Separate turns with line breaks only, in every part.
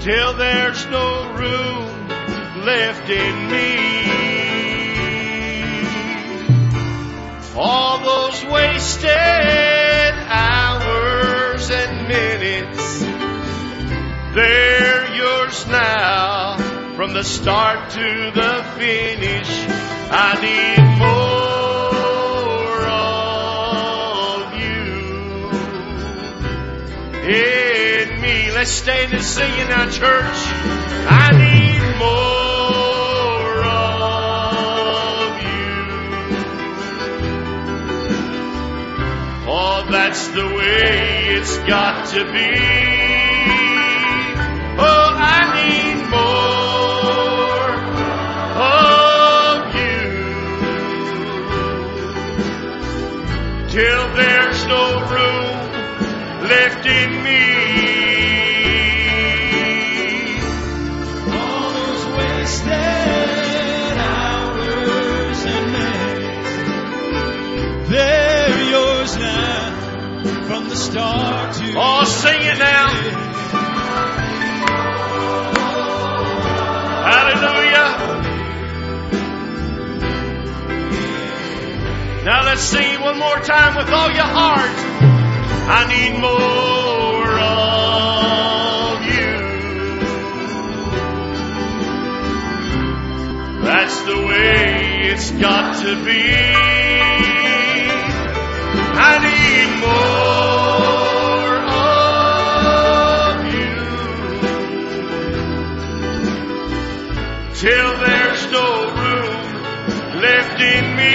till there's no room left in me. All those wasted hours and minutes, they're yours now. From the start to the finish, I need more of you in me. Let's stand and sing in our church. I need more of you. Oh, that's the way it's got to be. Oh, I need more of you till there's no room left in me.
All those wasted hours and minutes, they're yours now. From the start to
oh, sing it now. Hallelujah. Now let's sing it one more time with all your heart. I need more of you. That's the way it's got to be. I need more of you till there's no room left in me.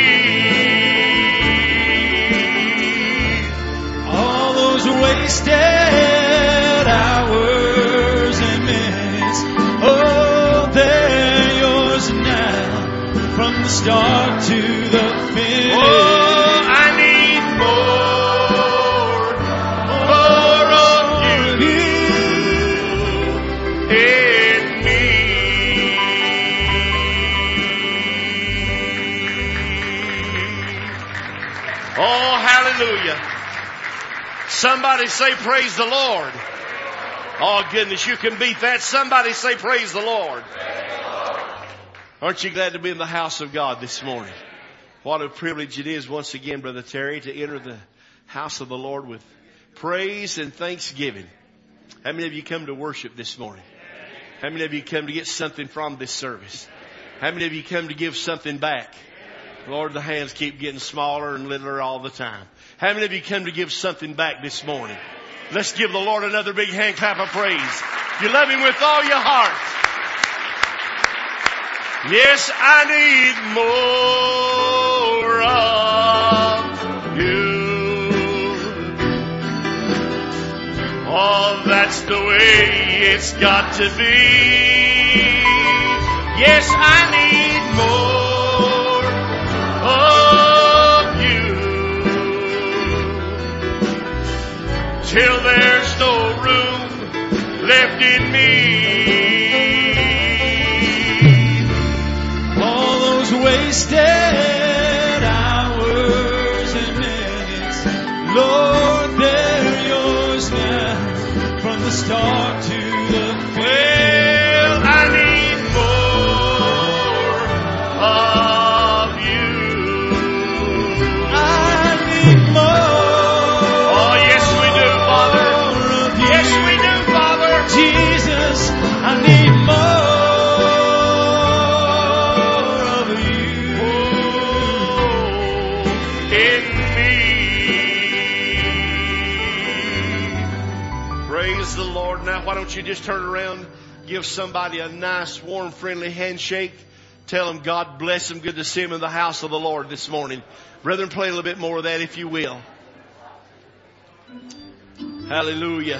all those wasted hours and minutes, oh, they're yours now. From the start to the finish.
Oh, I need more of you in me. Oh, hallelujah. Somebody say praise the Lord. Oh, goodness, you can beat that. Somebody say praise the Lord. Aren't you glad to be in the house of God this morning? What a privilege it is once again, Brother Terry, to enter the house of the Lord with praise and thanksgiving. How many of you come to worship this morning? How many of you come to get something from this service? How many of you come to give something back? Lord, the hands keep getting smaller and littler all the time. How many of you come to give something back this morning? Let's give the Lord another big hand clap of praise. You love Him with all your heart. Yes, I need more of you. Oh, that's the way it's got to be. Yes, I need more of you till there's no room left in me.
Wasted hours and minutes, Lord, they're yours now. From the start to the finish.
Well, I need more of you.
I need more.
Oh, yes, we do, Father. Yes, we do, Father.
Jesus, I need more.
The Lord. Now, why don't you just turn around, give somebody a nice, warm, friendly handshake. Tell them God bless them. Good to see them in the house of the Lord this morning. Brethren, play a little bit more of that if you will. Hallelujah.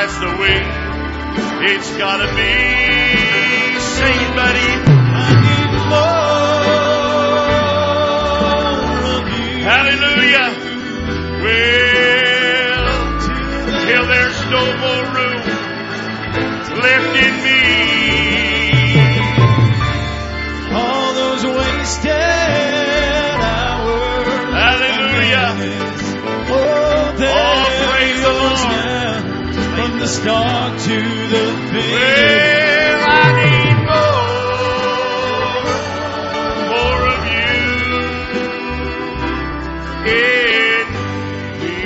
that's the way it's gotta be. Sing it, buddy.
I need more of you.
Hallelujah. Well, till there's no more room left in me.
All those wasted hours.
Hallelujah.
Oh,
praise the Lord.
From the start to the finish.
Well, I need more of you in me.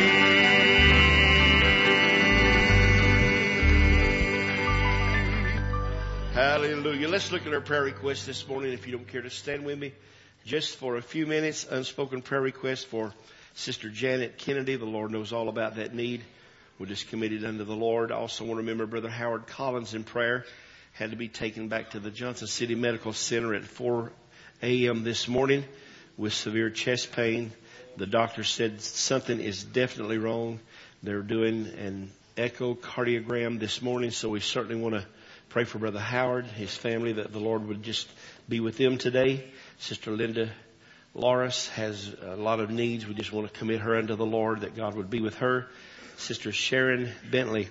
Hallelujah. Let's look at our prayer request this morning. If you don't care to stand with me just for a few minutes. Unspoken prayer request for Sister Janet Kennedy. The Lord knows all about that need. We're just committed unto the Lord. I also want to remember Brother Howard Collins in prayer. Had to be taken back to the Johnson City Medical Center at 4 a.m. this morning with severe chest pain. The doctor said something is definitely wrong. They're doing an echocardiogram this morning, so we certainly want to pray for Brother Howard, his family, that the Lord would just be with them today. Sister Linda Loris has a lot of needs. We just want to commit her unto the Lord, that God would be with her. Sister Sharon Bentley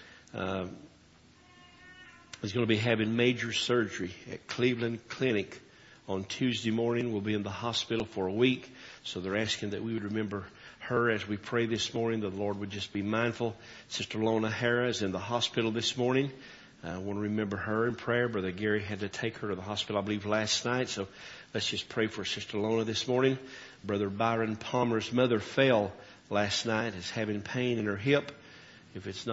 is going to be having major surgery at Cleveland Clinic on Tuesday morning. We'll be in the hospital for a week. So they're asking that we would remember her as we pray this morning, that the Lord would just be mindful. Sister Lona Hara is in the hospital this morning. I want to remember her in prayer. Brother Gary had to take her to the hospital, I believe, last night. So let's just pray for Sister Lona this morning. Brother Byron Palmer's mother fell last night, is having pain in her hip. If it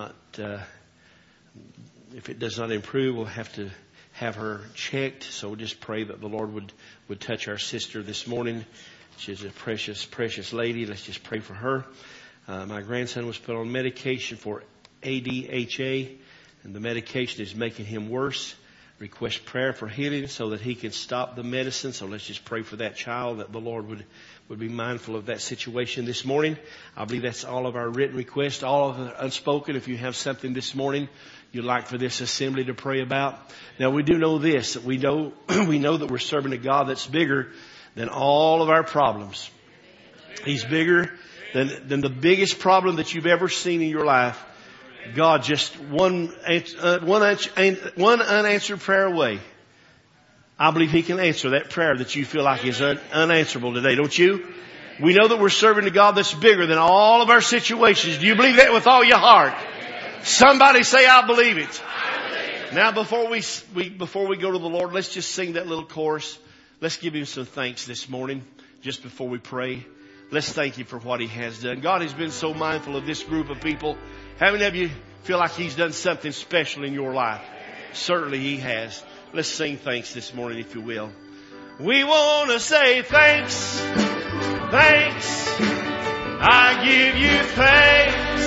does not improve, we'll have to have her checked. So we'll just pray that the Lord would touch our sister this morning. She's a precious, precious lady. Let's just pray for her. My grandson was put on medication for ADHA, and the medication is making him worse. Request prayer for healing so that he can stop the medicine. So let's just pray for that child, that the Lord would be mindful of that situation this morning. I believe that's all of our written requests, all of the unspoken. If you have something this morning you'd like for this assembly to pray about. Now we do know this, that we know that we're serving a God that's bigger than all of our problems. He's bigger than the biggest problem that you've ever seen in your life. God, just one unanswered prayer away. I believe He can answer that prayer that you feel like is unanswerable today, don't you? We know that we're serving a God that's bigger than all of our situations. Do you believe that with all your heart? Somebody say, I believe it. Now, before we go to the Lord, let's just sing that little chorus. Let's give Him some thanks this morning, just before we pray. Let's thank Him for what He has done. God has been so mindful of this group of people. How many of you feel like He's done something special in your life? Certainly He has. Let's sing thanks this morning, if you will. We want to say thanks, thanks. I give you thanks.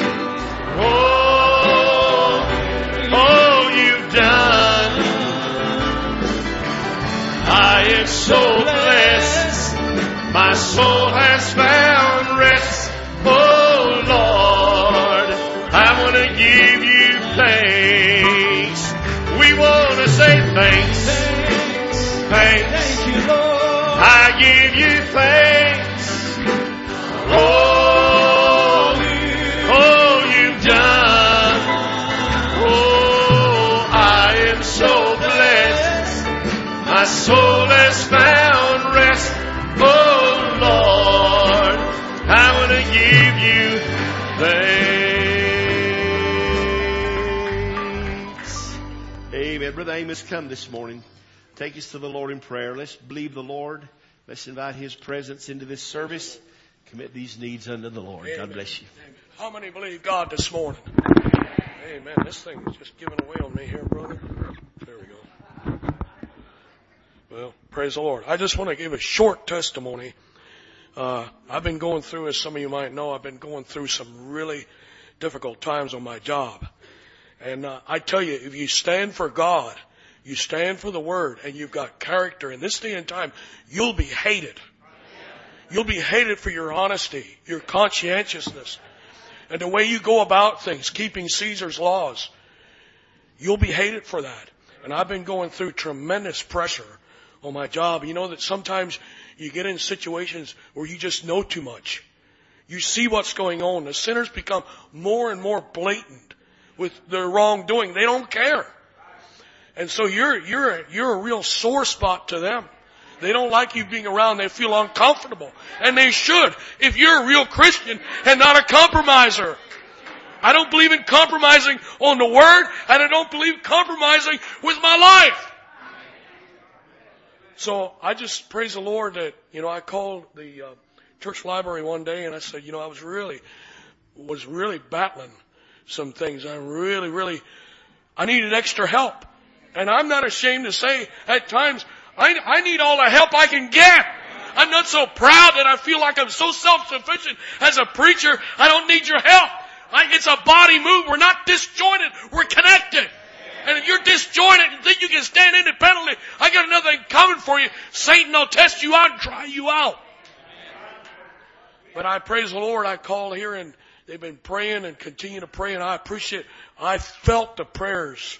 Oh, you've done. I am so blessed. My soul has found rest. Oh, Lord, I want to give you thanks. We want to say thanks. Thanks.
Thank you, Lord.
I give you thanks. Oh, you've done. Oh, I am so blessed. My soul has found rest. Oh, Lord, I want to give you thanks. Amen. Brother Amos, come this morning. Take us to the Lord in prayer. Let's believe the Lord. Let's invite His presence into this service. Commit these needs unto the Lord.
Amen.
God bless you.
Amen. How many believe God this morning? Amen. This thing is just giving away on me here, brother. There we go. Well, praise the Lord. I just want to give a short testimony. I've been going through, as some of you might know, I've been going through some really difficult times on my job. And I tell you, if you stand for God, you stand for the Word, and you've got character in this day and time, you'll be hated. You'll be hated for your honesty, your conscientiousness. and the way you go about things, keeping Caesar's laws, you'll be hated for that. And I've been going through tremendous pressure on my job. You know that sometimes you get in situations where you just know too much. You see what's going on. The sinners become more and more blatant with their wrongdoing. They don't care. And so you're a real sore spot to them. They don't like you being around. They feel uncomfortable. And they should, if you're a real Christian and not a compromiser. I don't believe in compromising on the Word, and I don't believe compromising with my life. So I just praise the Lord that, I called the church library one day and I said, I was really battling some things. I needed extra help. And I'm not ashamed to say at times, I need all the help I can get. I'm not so proud that I feel like I'm so self-sufficient as a preacher. I don't need your help. It's a body move. We're not disjointed. We're connected. And if you're disjointed and think you can stand independently, I got another thing coming for you. Satan will test you out and try you out. But I praise the Lord. I called here and they've been praying and continue to pray, and I appreciate it. I felt the prayers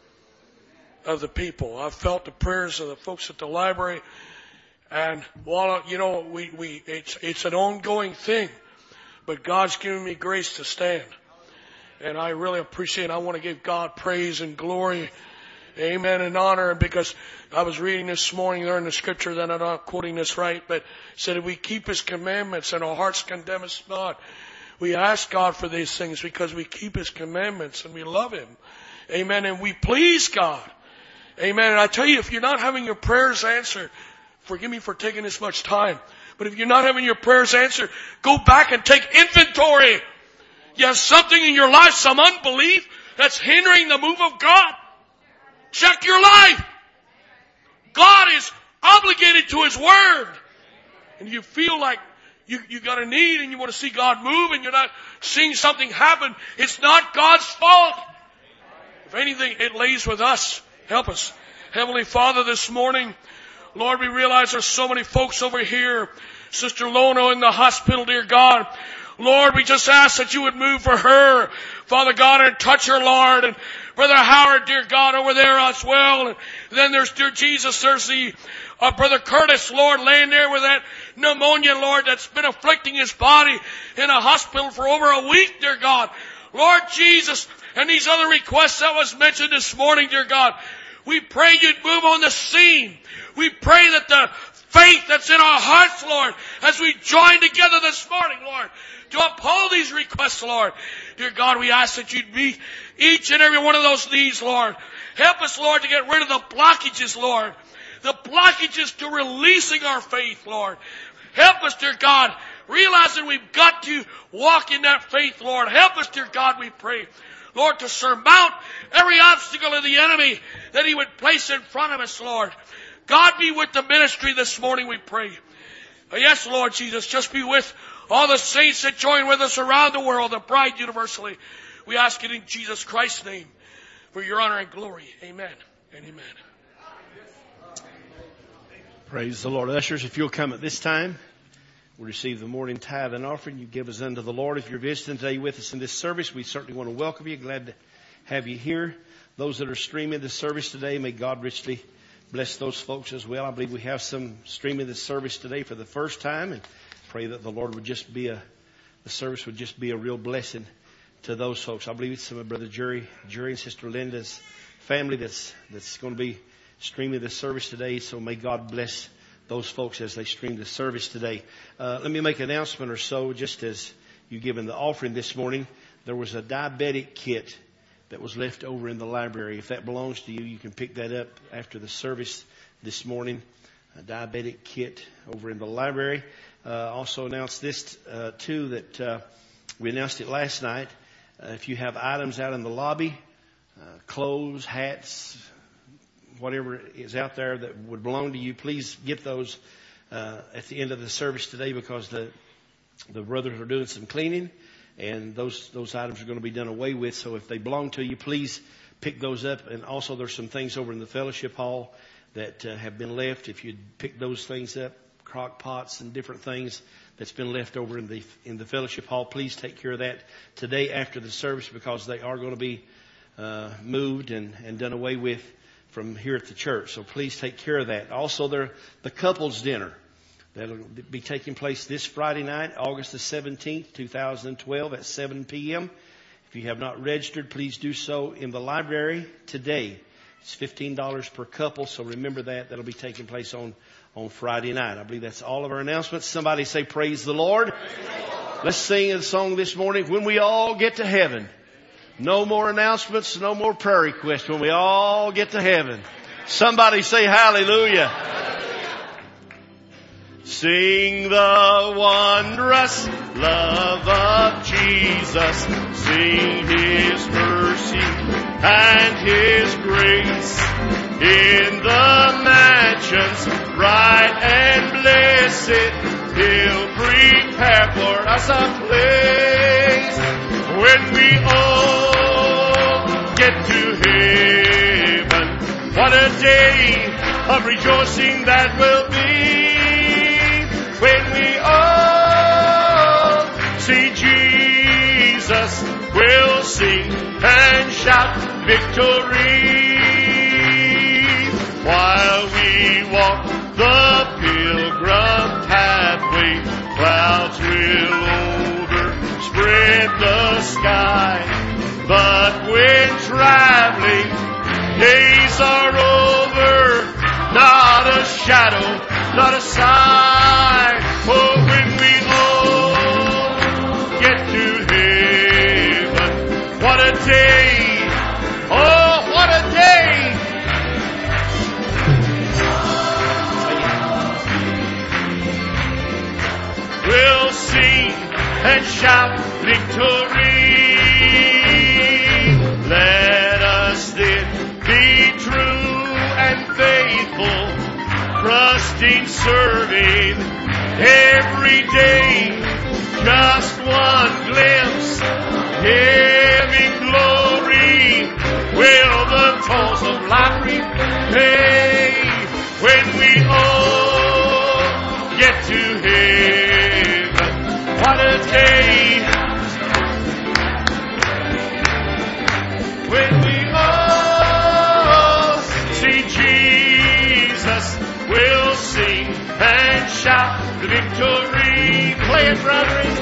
of the people. I felt the prayers of the folks at the library. And while, it's an ongoing thing, but God's given me grace to stand. And I really appreciate it. I want to give God praise and glory, amen, and honor. Because I was reading this morning there in the scripture, that I'm not quoting this right, but it said, if we keep His commandments and our hearts condemn us not. We ask God for these things because we keep His commandments and we love Him. Amen. And we please God. Amen. And I tell you, if you're not having your prayers answered, forgive me for taking this much time, but if you're not having your prayers answered, go back and take inventory. You have something in your life, some unbelief that's hindering the move of God. Check your life. God is obligated to His Word. And you feel like you got a need and you want to see God move and you're not seeing something happen, it's not God's fault. If anything, it lays with us. Help us. Heavenly Father, this morning, Lord, we realize there's so many folks over here. Sister Lona in the hospital, dear God. Lord, we just ask that you would move for her, Father God, and touch her, Lord. And Brother Howard, dear God, over there as well. And then there's, dear Jesus, there's the Brother Curtis, Lord, laying there with that pneumonia, Lord, that's been afflicting his body in a hospital for over a week, dear God. Lord Jesus, and these other requests that was mentioned this morning, dear God, we pray you'd move on the scene. We pray that the faith that's in our hearts, Lord, as we join together this morning, Lord, to uphold these requests, Lord. Dear God, we ask that you'd meet each and every one of those needs, Lord. Help us, Lord, to get rid of the blockages, Lord. The blockages to releasing our faith, Lord. Help us, dear God, realizing we've got to walk in that faith, Lord. Help us, dear God, we pray, Lord, to surmount every obstacle of the enemy that he would place in front of us, Lord. God, be with the ministry this morning, we pray. Yes, Lord Jesus, just be with all the saints that join with us around the world, the bride universally. We ask it in Jesus Christ's name for your honor and glory. Amen and amen.
Praise the Lord. Ushers, if you'll come at this time, we'll receive the morning tithe and offering you give us unto the Lord. If you're visiting today with us in this service, we certainly want to welcome you. Glad to have you here. Those that are streaming this service today, may God richly bless those folks as well. I believe we have some streaming this service today for the first time, and pray that the Lord would just be the service would just be a real blessing to those folks. I believe it's some of Brother Jerry and Sister Linda's family that's going to be streaming this service today. So may God bless those folks as they stream the service today. Let me make an announcement or so, just as you given the offering this morning. There was a diabetic kit that was left over in the library. If that belongs to you, you can pick that up after the service this morning. A diabetic kit over in the library. Also announced this too, that we announced it last night. If you have items out in the lobby, clothes, hats, whatever is out there that would belong to you, please get those at the end of the service today, because the brothers are doing some cleaning, and those items are going to be done away with. So if they belong to you, please pick those up. And also there's some things over in the fellowship hall that have been left. If you'd pick those things up crock pots and different things that's been left over in the fellowship hall. Please take care of that today after the service, because they are going to be moved and done away with from here at the church. So please take care of that. Also, the couples dinner that'll be taking place this Friday night, August the 17th, 2012 at 7 p.m. If you have not registered, please do so in the library today. It's $15 per couple, so remember that. That'll be taking place on Friday night. I believe that's all of our announcements. Somebody say, praise the Lord. Praise the Lord. Let's sing a song this morning, When We All Get to Heaven. No more announcements, no more prayer requests. When we all get to heaven. Somebody say hallelujah. Sing the wondrous love of Jesus. Sing His mercy and His grace. In the mansions bright and blessed, He'll prepare for us a place. When we all get to heaven, what a day of rejoicing that will be. When we all see Jesus, we'll sing and shout victory. While we walk the pilgrim pathway, clouds will overspread the sky. But when traveling days are over, not a shadow, not a sign. Oh, when we all get to heaven, what a day! Oh, what a day! We'll sing and shout victory. Let us then be true and faithful, trusting, serving every day. Just one glimpse, giving glory, will the toils of life repay. When we all get to heaven, what a day! When we all see Jesus, we'll sing and shout the victory. Play it, brethren.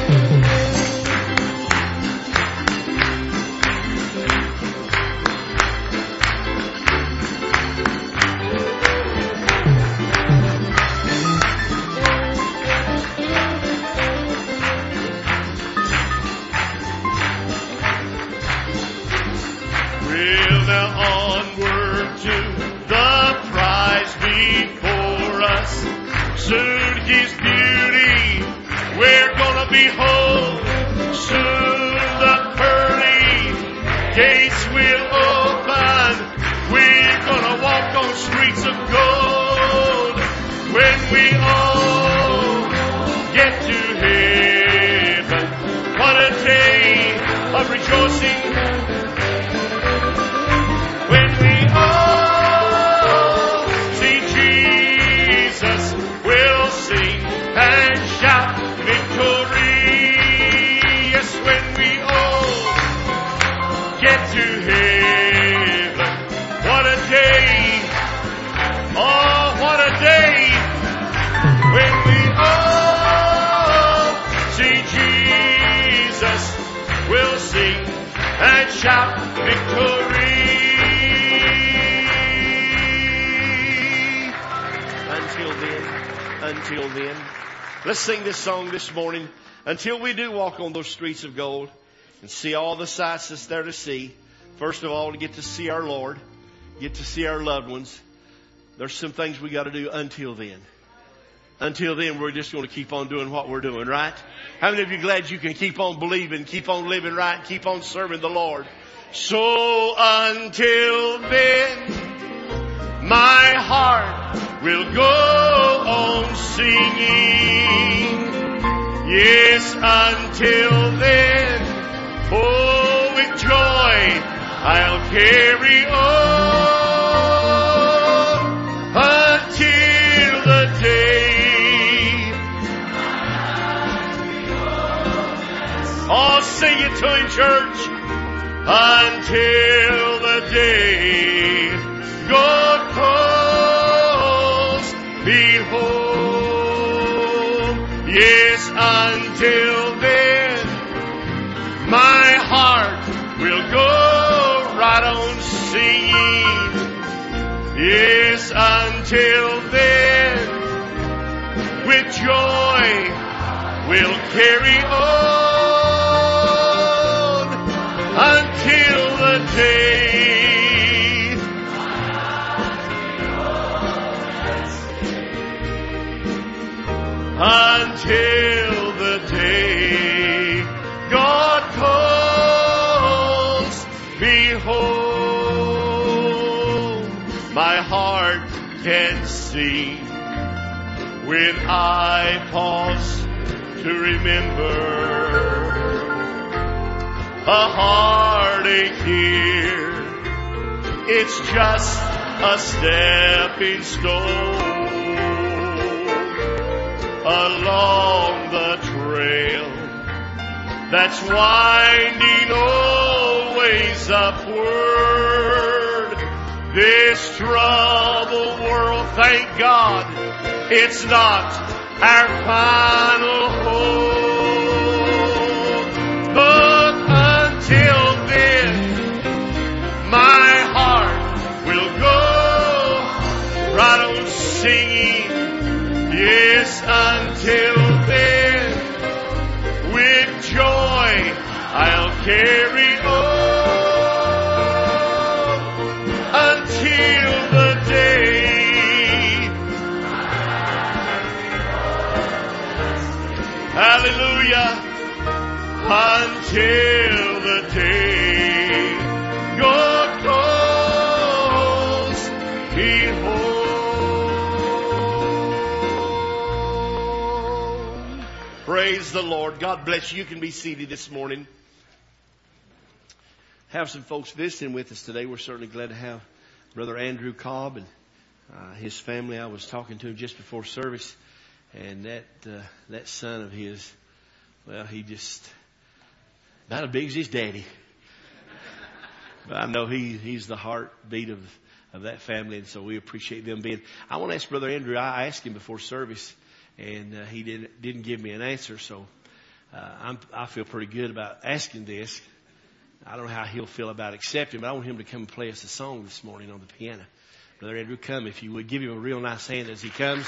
We'll now onward to the prize before us. Soon His beauty we're gonna behold. Soon the pearly gates will open. We're gonna walk on streets of gold. When we all get to heaven, what a day of rejoicing. When we all see Jesus, we'll sing and shout victory. Yes, when we all get to heaven, what a day! Oh, what a day! When we all see Jesus, we'll sing and shout victory. Until then, let's sing this song this morning. Until we do walk on those streets of gold and see all the sights that's there to see. First of all, to get to see our Lord, get to see our loved ones. There's some things we got to do until then. Until then, we're just going to keep on doing what we're doing, right? How many of you glad you can keep on believing, keep on living right, keep on serving the Lord? So until then, my heart will go on singing. Yes, until then, oh, with joy I'll carry on until the day Oh, sing it to Him, church. Until the day God calls me home. Yes, until then, my heart will go right on singing. Yes, until then, with joy we'll carry on until the day. Until the day God calls me home. My heart can see when I pause to remember a heartache here. It's just a stepping stone along the trail that's winding always upward. This troubled world, thank God, it's not our final home. But until then, my heart will go right on singing. Yes, until then, with joy I'll carry on until the day. Hallelujah. Until the day God calls me home. Praise the Lord. God bless you. You can be seated this morning. Have some folks visiting with us today. We're certainly glad to have Brother Andrew Cobb and his family. I was talking to him just before service. And that son of his, well, he just about as big as his daddy. But I know he's the heartbeat of that family, and so we appreciate them being. I want to ask Brother Andrew. I asked him before service, and he didn't give me an answer. So I feel pretty good about asking this. I don't know how he'll feel about accepting, but I want him to come and play us a song this morning on the piano. Brother Andrew, come if you would. Give him a real nice hand as he comes.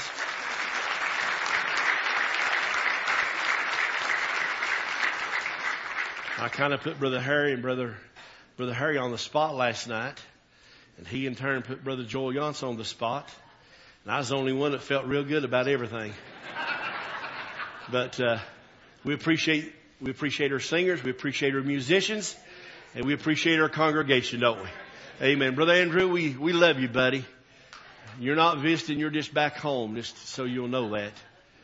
I kind of put Brother Harry and Brother Harry on the spot last night, and he in turn put Brother Joel Yance on the spot. And I was the only one that felt real good about everything. But we appreciate our singers, we appreciate our musicians, and we appreciate our congregation, don't we? Amen. Brother Andrew, we love you, buddy. You're not visiting, you're just back home, just so you'll know that.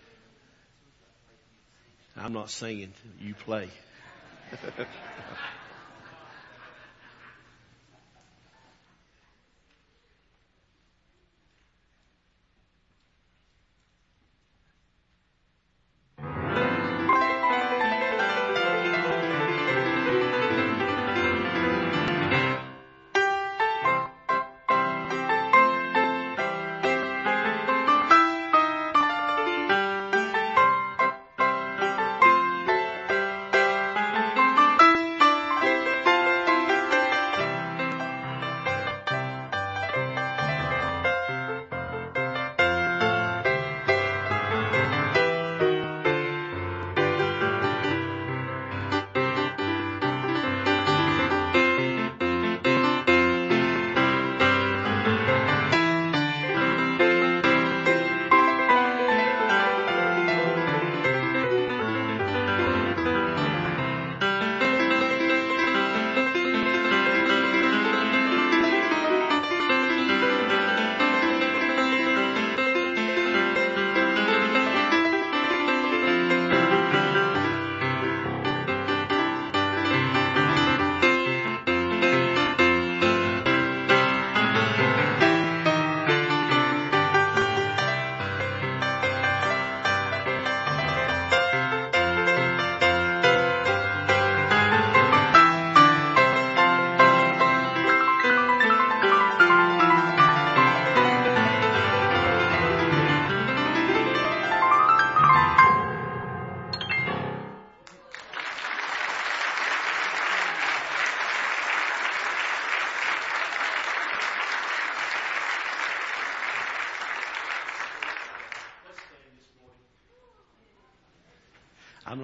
I'm not singing, you play.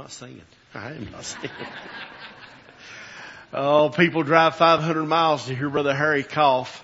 not singing. I am not singing. Oh, people drive 500 miles to hear Brother Harry cough.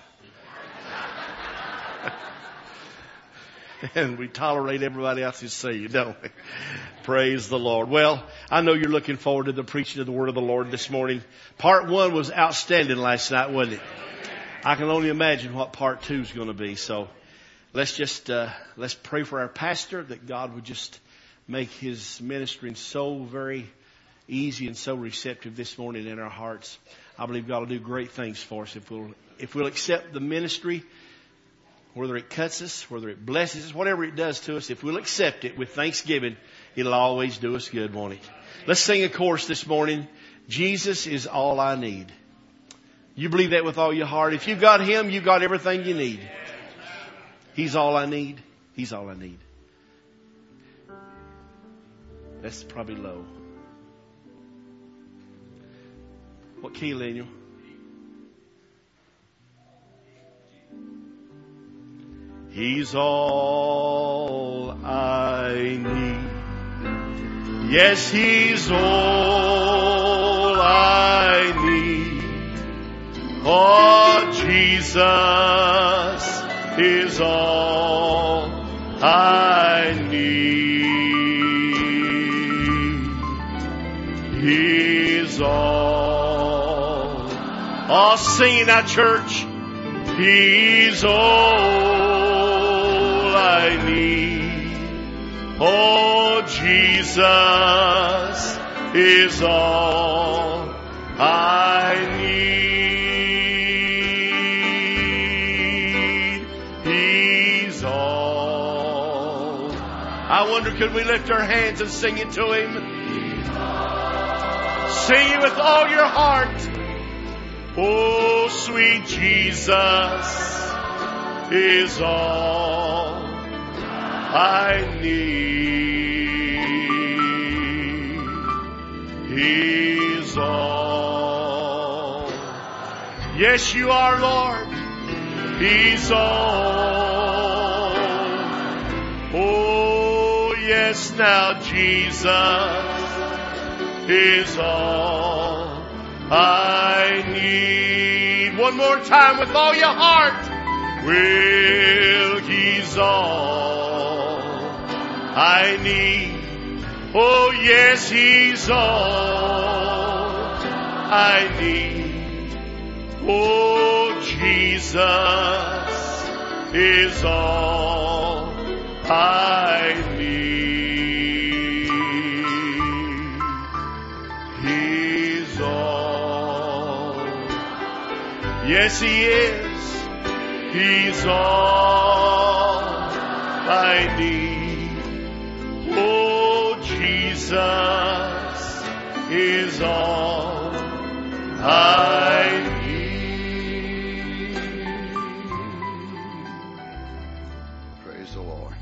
And we tolerate everybody else's singing, don't we? Praise the Lord. Well, I know you're looking forward to the preaching of the Word of the Lord this morning. Part 1 was outstanding last night, wasn't it? I can only imagine what part 2 is going to be. So let's pray for our pastor that God would just make his ministering so very easy and so receptive this morning in our hearts. I believe God will do great things for us if we'll accept the ministry. Whether it cuts us, whether it blesses us, whatever it does to us, if we'll accept it with thanksgiving, it'll always do us good, won't it? Let's sing a chorus this morning. Jesus is all I need. You believe that with all your heart. If you've got Him, you've got everything you need. He's all I need. He's all I need. That's probably low. What key, Daniel? He's all I need. Yes, He's all I need. Oh, Jesus is all I need. He's all. Oh, singing at church. He's all I need. Oh, Jesus is all I need. He's all. I wonder, could we lift our hands and sing it to Him? Sing it with all your heart. Oh, sweet Jesus is all I need. He's all. Yes, you are, Lord. He's all. Oh, yes, now Jesus is all I need. One more time with all your heart. Well, He's all I need. Oh, yes, He's all I need. Oh, Jesus is all I need. He's all. Yes, He is. He's all I need. Oh, Jesus is all I need.
Praise the Lord.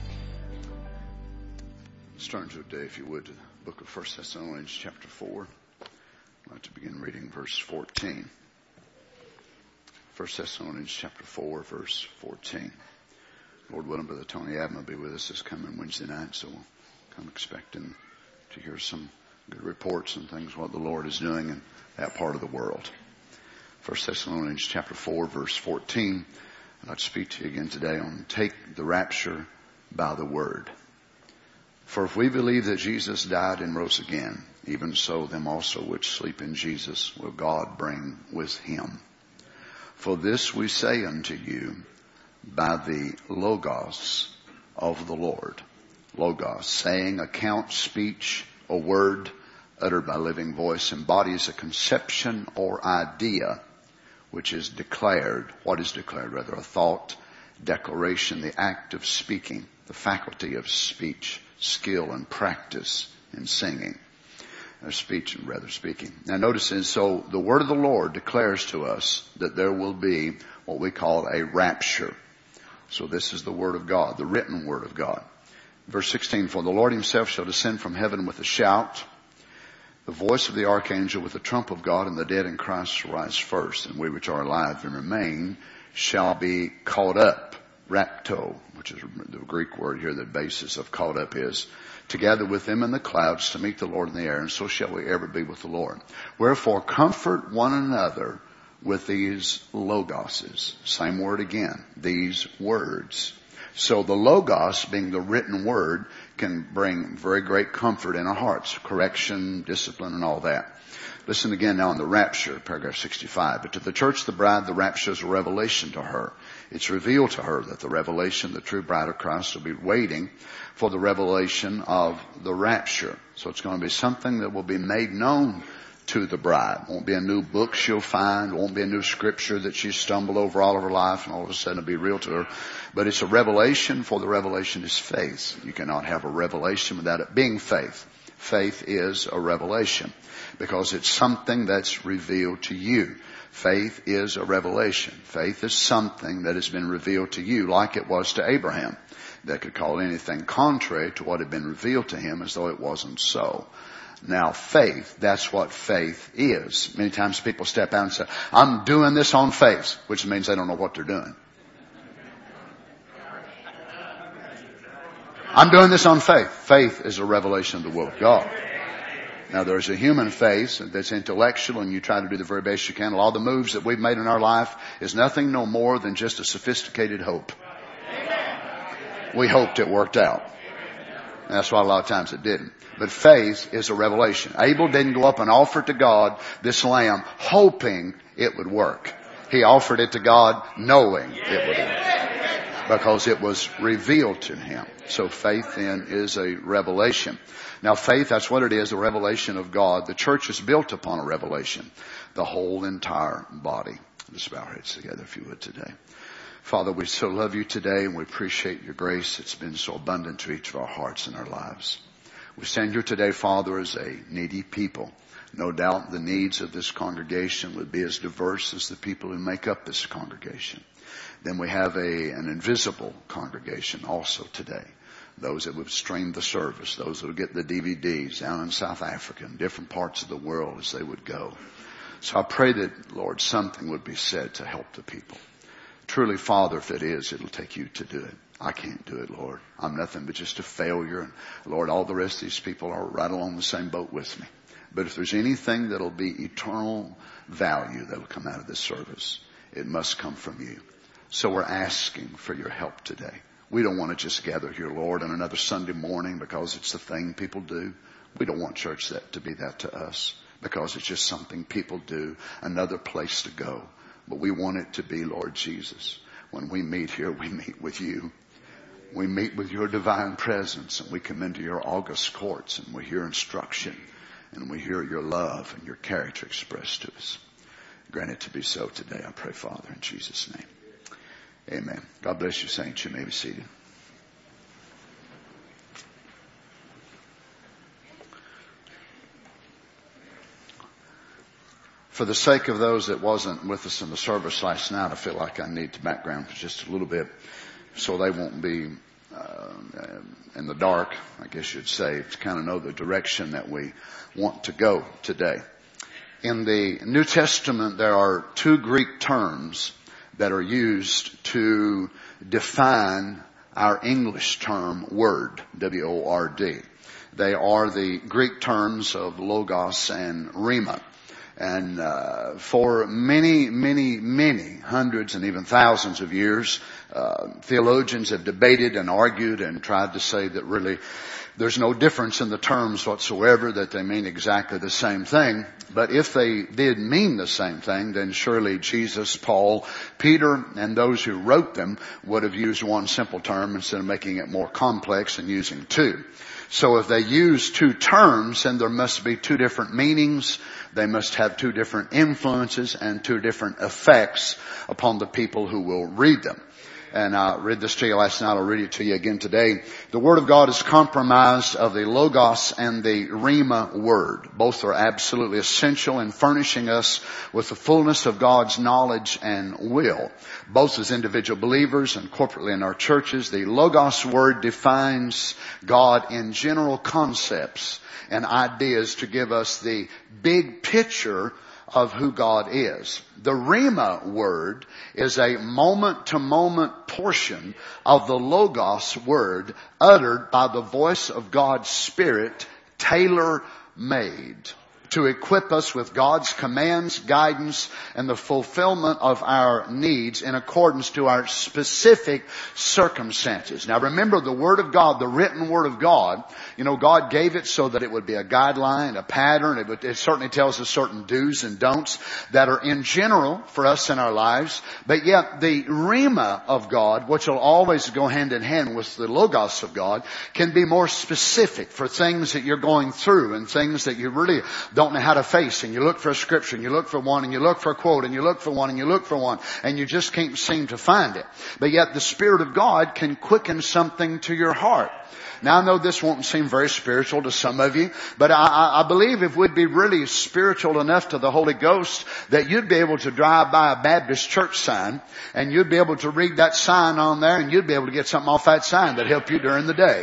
Let's turn to today, if you would, to the book of 1 Thessalonians chapter 4. I'd like to begin reading verse 14. 1 Thessalonians chapter 4, verse 14. Lord willing, Brother Tony Abman will be with us this coming Wednesday night, so we'll come expecting to hear some good reports and things what the Lord is doing in that part of the world. 1 Thessalonians chapter 4, verse 14. I'd like to speak to you again today on take the rapture by the word. For if we believe that Jesus died and rose again, even so them also which sleep in Jesus will God bring with Him. For this we say unto you by the Logos of the Lord. Logos, saying, account, speech, or word uttered by living voice, embodies a conception or idea which is declared. What is declared? Rather, a thought, declaration, the act of speaking, the faculty of speech, skill and practice in singing. Speech and rather speaking. Now notice, and so the word of the Lord declares to us that there will be what we call a rapture. So this is the word of God, the written word of God. Verse 16, for the Lord Himself shall descend from heaven with a shout, the voice of the archangel with the trump of God, and the dead in Christ shall rise first, and we which are alive and remain shall be caught up, rapto, which is the Greek word here, the basis of caught up is together with them in the clouds to meet the Lord in the air, and so shall we ever be with the Lord. Wherefore comfort one another with these logoses. Same word again, these words. So the logos, being the written word, can bring very great comfort in our hearts, correction, discipline, and all that. Listen again now in the rapture, paragraph 65. But to the church, the bride, the rapture is a revelation to her. It's revealed to her that the revelation, the true bride of Christ, will be waiting for the revelation of the rapture. So it's going to be something that will be made known to the bride. Won't be a new book she'll find. Won't be a new scripture that she's stumbled over all of her life and all of a sudden it'll be real to her. But it's a revelation, for the revelation is faith. You cannot have a revelation without it being faith. Faith is a revelation because it's something that's revealed to you. Faith is a revelation. Faith is something that has been revealed to you like it was to Abraham. That could call anything contrary to what had been revealed to him as though it wasn't so. Now faith, that's what faith is. Many times people step out and say, I'm doing this on faith, which means they don't know what they're doing. I'm doing this on faith. Faith is a revelation of the will of God. Now there's a human faith that's intellectual and you try to do the very best you can. A lot of the moves that we've made in our life is nothing no more than just a sophisticated hope. We hoped it worked out. And that's why a lot of times it didn't. But faith is a revelation. Abel didn't go up and offer to God this lamb hoping it would work. He offered it to God knowing it would work because it was revealed to him. So faith then is a revelation. Now faith, that's what it is, a revelation of God. The church is built upon a revelation. The whole entire body. Let's bow our heads together if you would today. Father, we so love you today and we appreciate your grace. It's been so abundant to each of our hearts and our lives. We stand here today, Father, as a needy people. No doubt the needs of this congregation would be as diverse as the people who make up this congregation. Then we have an invisible congregation also today. Those that would stream the service, those that would get the DVDs down in South Africa and different parts of the world as they would go. So I pray that, Lord, something would be said to help the people. Truly, Father, if it is, it'll take you to do it. I can't do it, Lord. I'm nothing but just a failure. And Lord, all the rest of these people are right along the same boat with me. But if there's anything that'll be eternal value that'll come out of this service, it must come from you. So we're asking for your help today. We don't want to just gather here, Lord, on another Sunday morning because it's the thing people do. We don't want church to be that to us because it's just something people do, another place to go. But we want it to be, Lord Jesus. When we meet here, we meet with you. We meet with your divine presence and we come into your august courts and we hear instruction and we hear your love and your character expressed to us. Grant it to be so today, I pray, Father, in Jesus' name. Amen. God bless you, saints. You may be seated. For the sake of those that wasn't with us in the service last night, I feel like I need to background for just a little bit so they won't be in the dark, I guess you'd say, to kind of know the direction that we want to go today. In the New Testament, there are two Greek terms that are used to define our English term word, W-O-R-D. They are the Greek terms of logos and rhema. And for many hundreds and even thousands of years, theologians have debated and argued and tried to say that really there's no difference in the terms whatsoever, that they mean exactly the same thing. But if they did mean the same thing, then surely Jesus, Paul, Peter, and those who wrote them would have used one simple term instead of making it more complex and using two. So if they use two terms, then there must be two different meanings. They must have two different influences and two different effects upon the people who will read them. And I read this to you last night. I'll read it to you again today. The Word of God is comprised of the Logos and the Rhema Word. Both are absolutely essential in furnishing us with the fullness of God's knowledge and will. Both as individual believers and corporately in our churches, the Logos Word defines God in general concepts and ideas to give us the big picture of who God is. The Rhema word is a moment-to-moment portion of the Logos word uttered by the voice of God's Spirit, tailor-made to equip us with God's commands, guidance, and the fulfillment of our needs in accordance to our specific circumstances. Now remember, the Word of God, the written Word of God, God gave it so that it would be a guideline, a pattern. It certainly tells us certain do's and don'ts that are in general for us in our lives. But yet the Rhema of God, which will always go hand in hand with the Logos of God, can be more specific for things that you're going through and things that you really don't know how to face, and you look for a scripture, and you look for one, and you look for a quote, and you look for one, and you look for one, and you just can't seem to find it. But yet the Spirit of God can quicken something to your heart. Now I know this won't seem very spiritual to some of you, but I believe if we'd be really spiritual enough to the Holy Ghost, that you'd be able to drive by a Baptist church sign, and you'd be able to read that sign on there, and you'd be able to get something off that sign that'd help you during the day.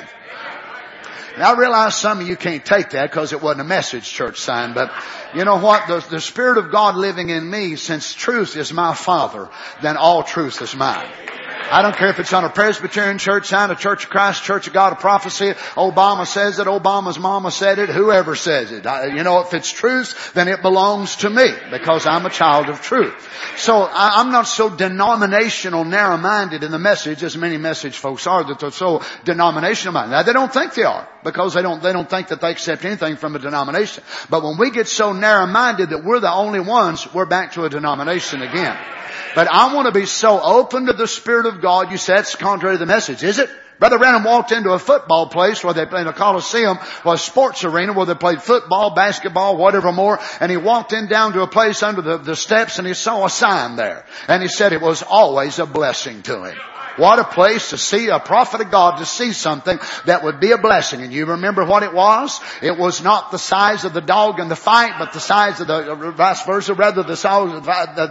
Now I realize some of you can't take that because it wasn't a message church sign, but you know what? The Spirit of God living in me, since truth is my Father, then all truth is mine. I don't care if it's on a Presbyterian church sign, a Church of Christ, Church of God, a prophecy. Obama says it, Obama's mama said it, whoever says it. If it's truth, then it belongs to me because I'm a child of truth. So I'm not so denominational, narrow-minded in the message as many message folks are, that they're so denominational-minded. Now they don't think they are because they don't think that they accept anything from a denomination. But when we get so narrow-minded that we're the only ones, we're back to a denomination again. But I want to be so open to the Spirit of God. You say it's contrary to the message, is it? Brother Branham walked into a football place where they played a coliseum, or a sports arena where they played football, basketball, whatever more. And he walked in down to a place under the steps and he saw a sign there. And he said it was always a blessing to him. What a place to see a prophet of God, to see something that would be a blessing. And you remember what it was? It was not the size of the dog in the fight, but the size of the, vice versa, rather the size of the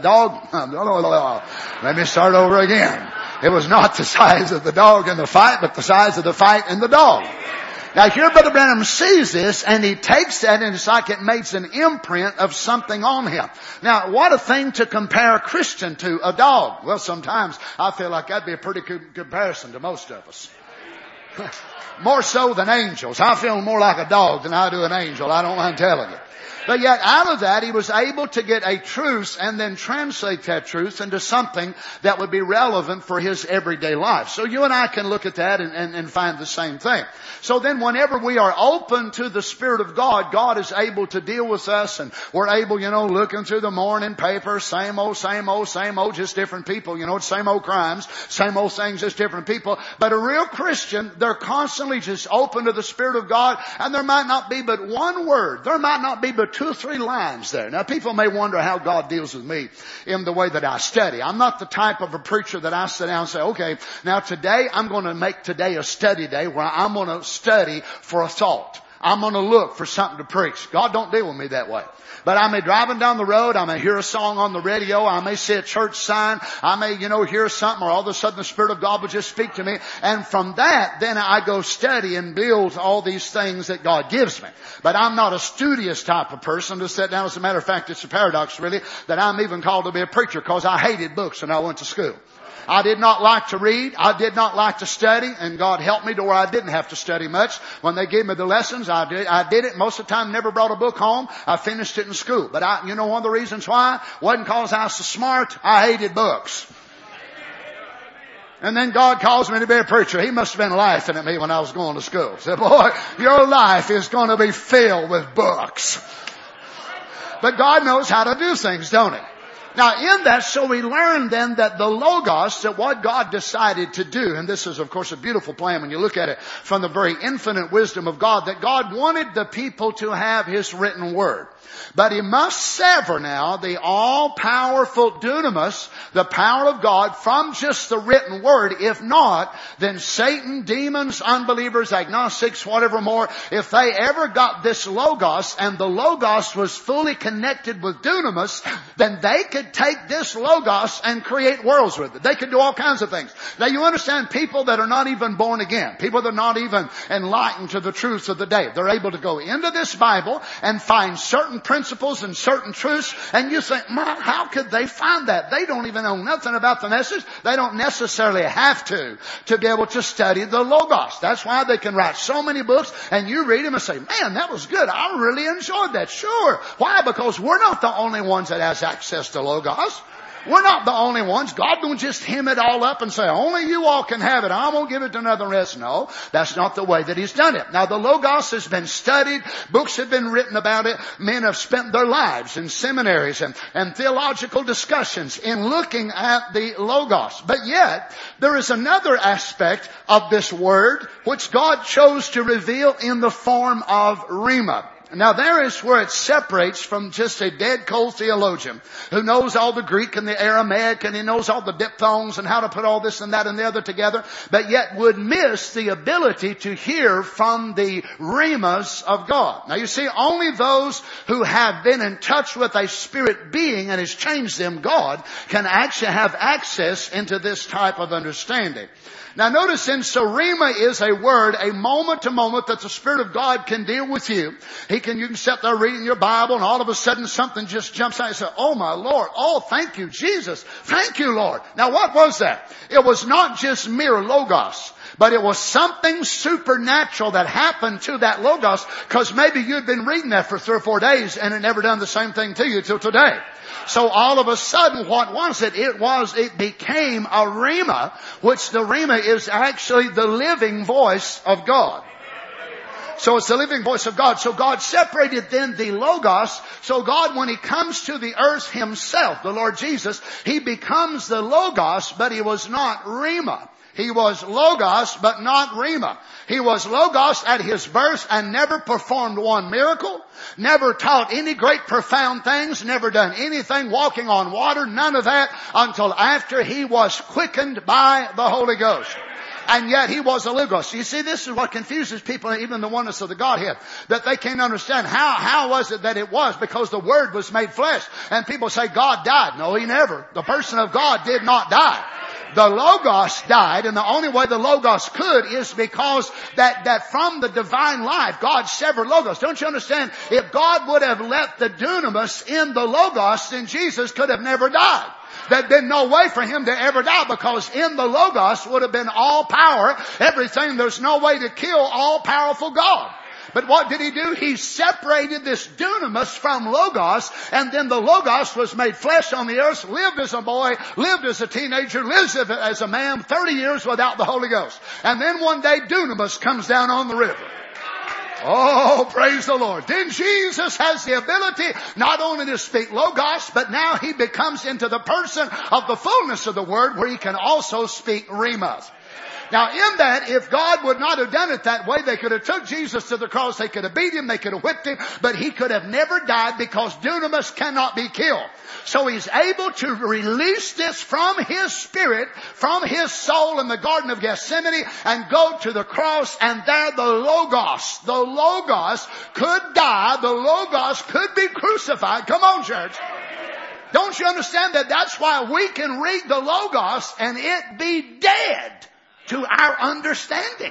dog. Let me start over again. It was not the size of the dog in the fight, but the size of the fight in the dog. Now here Brother Branham sees this and he takes that and it's like it makes an imprint of something on him. Now what a thing to compare a Christian to a dog. Well, sometimes I feel like that'd be a pretty good comparison to most of us. More so than angels. I feel more like a dog than I do an angel. I don't mind telling you. But yet out of that he was able to get a truth and then translate that truth into something that would be relevant for his everyday life. So you and I can look at that and find the same thing. So then whenever we are open to the Spirit of God, God is able to deal with us, and we're able, looking through the morning paper, same old, just different people, same old crimes, same old things, just different people. But a real Christian, they're constantly just open to the Spirit of God, and there might not be but one word. There might not be but 2 or 3 lines there. Now people may wonder how God deals with me in the way that I study. I'm not the type of a preacher that I sit down and say, okay, now today I'm going to make today a study day where I'm going to study for a thought. I'm going to look for something to preach. God don't deal with me that way. But I may driving down the road, I may hear a song on the radio, I may see a church sign, I may, hear something, or all of a sudden the Spirit of God will just speak to me. And from that, then I go study and build all these things that God gives me. But I'm not a studious type of person to sit down. As a matter of fact, it's a paradox really that I'm even called to be a preacher because I hated books when I went to school. I did not like to read. I did not like to study, and God helped me to where I didn't have to study much. When they gave me the lessons, I did it. Most of the time, never brought a book home. I finished it in school. But one of the reasons why wasn't because I was so smart. I hated books. And then God calls me to be a preacher. He must have been laughing at me when I was going to school. He said, boy, your life is going to be filled with books. But God knows how to do things, don't He? Now in that, so we learn then that the Logos, that what God decided to do, and this is of course a beautiful plan when you look at it from the very infinite wisdom of God, that God wanted the people to have His written word. But He must sever now the all-powerful dunamis, the power of God, from just the written word. If not, then Satan, demons, unbelievers, agnostics, whatever more, if they ever got this Logos and the Logos was fully connected with dunamis, then they could could take this Logos and create worlds with it. They could do all kinds of things. Now you understand, people that are not even born again, people that are not even enlightened to the truths of the day, they're able to go into this Bible and find certain principles and certain truths, and you think, how could they find that? They don't even know nothing about the message. They don't necessarily have to be able to study the Logos. That's why they can write so many books, and you read them and say, man, that was good. I really enjoyed that. Sure. Why? Because we're not the only ones that has access to Logos. We're not the only ones. God don't just hem it all up and say, only you all can have it. I won't give it to another rest. No, that's not the way that He's done it. Now the Logos has been studied. Books have been written about it. Men have spent their lives in seminaries and theological discussions in looking at the Logos. But yet, there is another aspect of this word which God chose to reveal in the form of Rhema. Now there is where it separates from just a dead cold theologian who knows all the Greek and the Aramaic, and he knows all the diphthongs and how to put all this and that and the other together, but yet would miss the ability to hear from the Rhemas of God. Now you see, only those who have been in touch with a spirit being and has changed them, God, can actually have access into this type of understanding. Now notice then, so Rhema is a word, a moment to moment that the Spirit of God can deal with you. You can sit there reading your Bible and all of a sudden something just jumps out and you say, oh my Lord, oh thank you Jesus, thank you Lord. Now what was that? It was not just mere Logos, but it was something supernatural that happened to that Logos, because maybe you'd been reading that for 3 or 4 days and it never done the same thing to you till today. So all of a sudden, what was it? It became a Rhema, which the Rhema is actually the living voice of God. So it's the living voice of God. So God separated then the Logos. So God, when He comes to the earth Himself, the Lord Jesus, He becomes the Logos, but He was not Rhema. He was Logos, but not Rhema. He was Logos at His birth and never performed one miracle, never taught any great profound things, never done anything walking on water, none of that, until after He was quickened by the Holy Ghost. And yet He was a Logos. You see, this is what confuses people, even the oneness of the Godhead, that they can't understand. How was it that it was? Because the Word was made flesh. And people say God died. No, He never. The person of God did not die. The Logos died, and the only way the Logos could is because that from the divine life, God severed Logos. Don't you understand? If God would have left the dunamis in the Logos, then Jesus could have never died. There'd been no way for Him to ever die, because in the Logos would have been all power, everything. There's no way to kill all powerful God. But what did He do? He separated this dunamis from Logos, and then the Logos was made flesh on the earth, lived as a boy, lived as a teenager, lives as a man, 30 years without the Holy Ghost. And then one day dunamis comes down on the river. Oh, praise the Lord. Then Jesus has the ability not only to speak Logos, but now He becomes into the person of the fullness of the Word, where He can also speak Rhema. Now in that, if God would not have done it that way, they could have took Jesus to the cross, they could have beat Him, they could have whipped Him, but He could have never died, because dunamis cannot be killed. So He's able to release this from His spirit, from His soul in the Garden of Gethsemane, and go to the cross, and there the Logos could die, the Logos could be crucified. Come on, church. Don't you understand that? That's why we can read the Logos and it be dead to our understanding.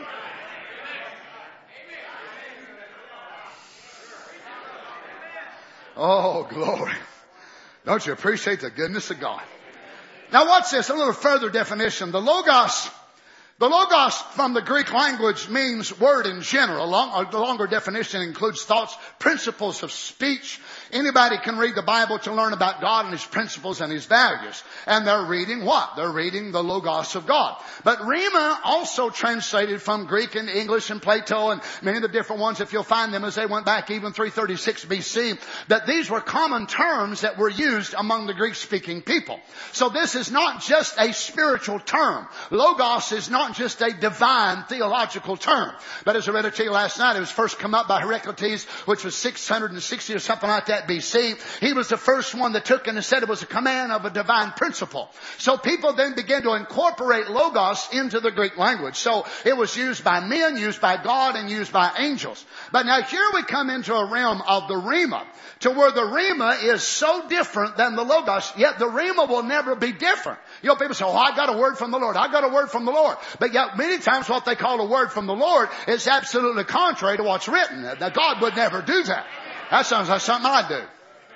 Oh, glory. Don't you appreciate the goodness of God? Now watch this, a little further definition. The Logos from the Greek language means word in general. The longer definition includes thoughts, principles of speech. Anybody can read the Bible to learn about God and His principles and His values. And they're reading what? They're reading the Logos of God. But Rhema also translated from Greek and English and Plato and many of the different ones, if you'll find them as they went back even 336 BC, that these were common terms that were used among the Greek-speaking people. So this is not just a spiritual term. Logos is not just a divine theological term. But as I read it to you last night, it was first come up by Heraclitus, which was 660 or something like that
yet BC. He was the first one that took and said it was a command of a divine principle. So people then began to incorporate Logos into the Greek language. So it was used by men, used by God, and used by angels. But now here we come into a realm of the Rhema, to where the Rhema is so different than the Logos, yet the Rhema will never be different. You know, people say, oh, I got a word from the Lord. I got a word from the Lord. But yet many times what they call a word from the Lord is absolutely contrary to what's written. Now, God would never do that. That sounds like something I do.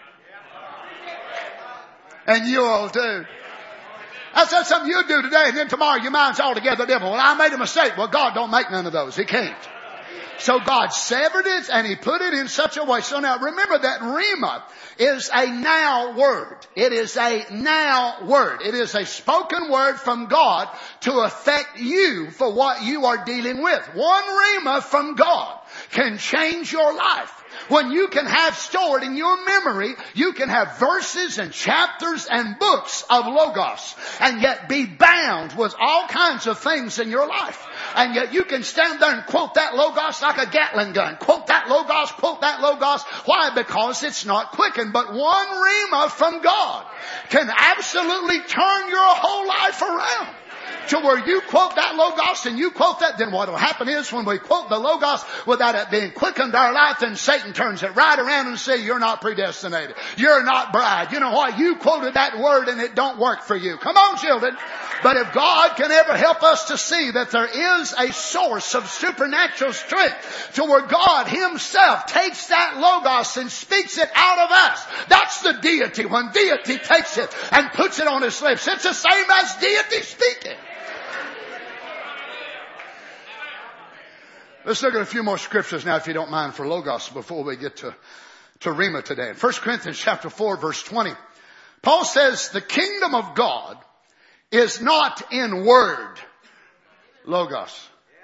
And you all do. That's something you do today, and then tomorrow your mind's altogether different. Well, I made a mistake. Well, God don't make none of those. He can't. So God severed it and He put it in such a way. So now remember that Rhema is a now word. It is a now word. It is a spoken word from God to affect you for what you are dealing with. One Rhema from God can change your life. When you can have stored in your memory, you can have verses and chapters and books of Logos, and yet be bound with all kinds of things in your life. And yet you can stand there and quote that Logos like a Gatling gun. Quote that Logos, quote that Logos. Why? Because it's not quickened. But one Rhema from God can absolutely turn your whole life around. To where you quote that Logos and you quote that, then what will happen is when we quote the Logos without it being quickened our life, then Satan turns it right around and says, you're not predestinated. You're not bride. You know what? You quoted that word and it don't work for you. Come on, children. But if God can ever help us to see that there is a source of supernatural strength to where God Himself takes that Logos and speaks it out of us, that's the deity. When deity takes it and puts it on His lips, it's the same as deity speaking. Let's look at a few more scriptures now, if you don't mind, for Logos before we get to Rhema today. In 1 Corinthians chapter 4, verse 20, Paul says, the kingdom of God is not in word, Logos,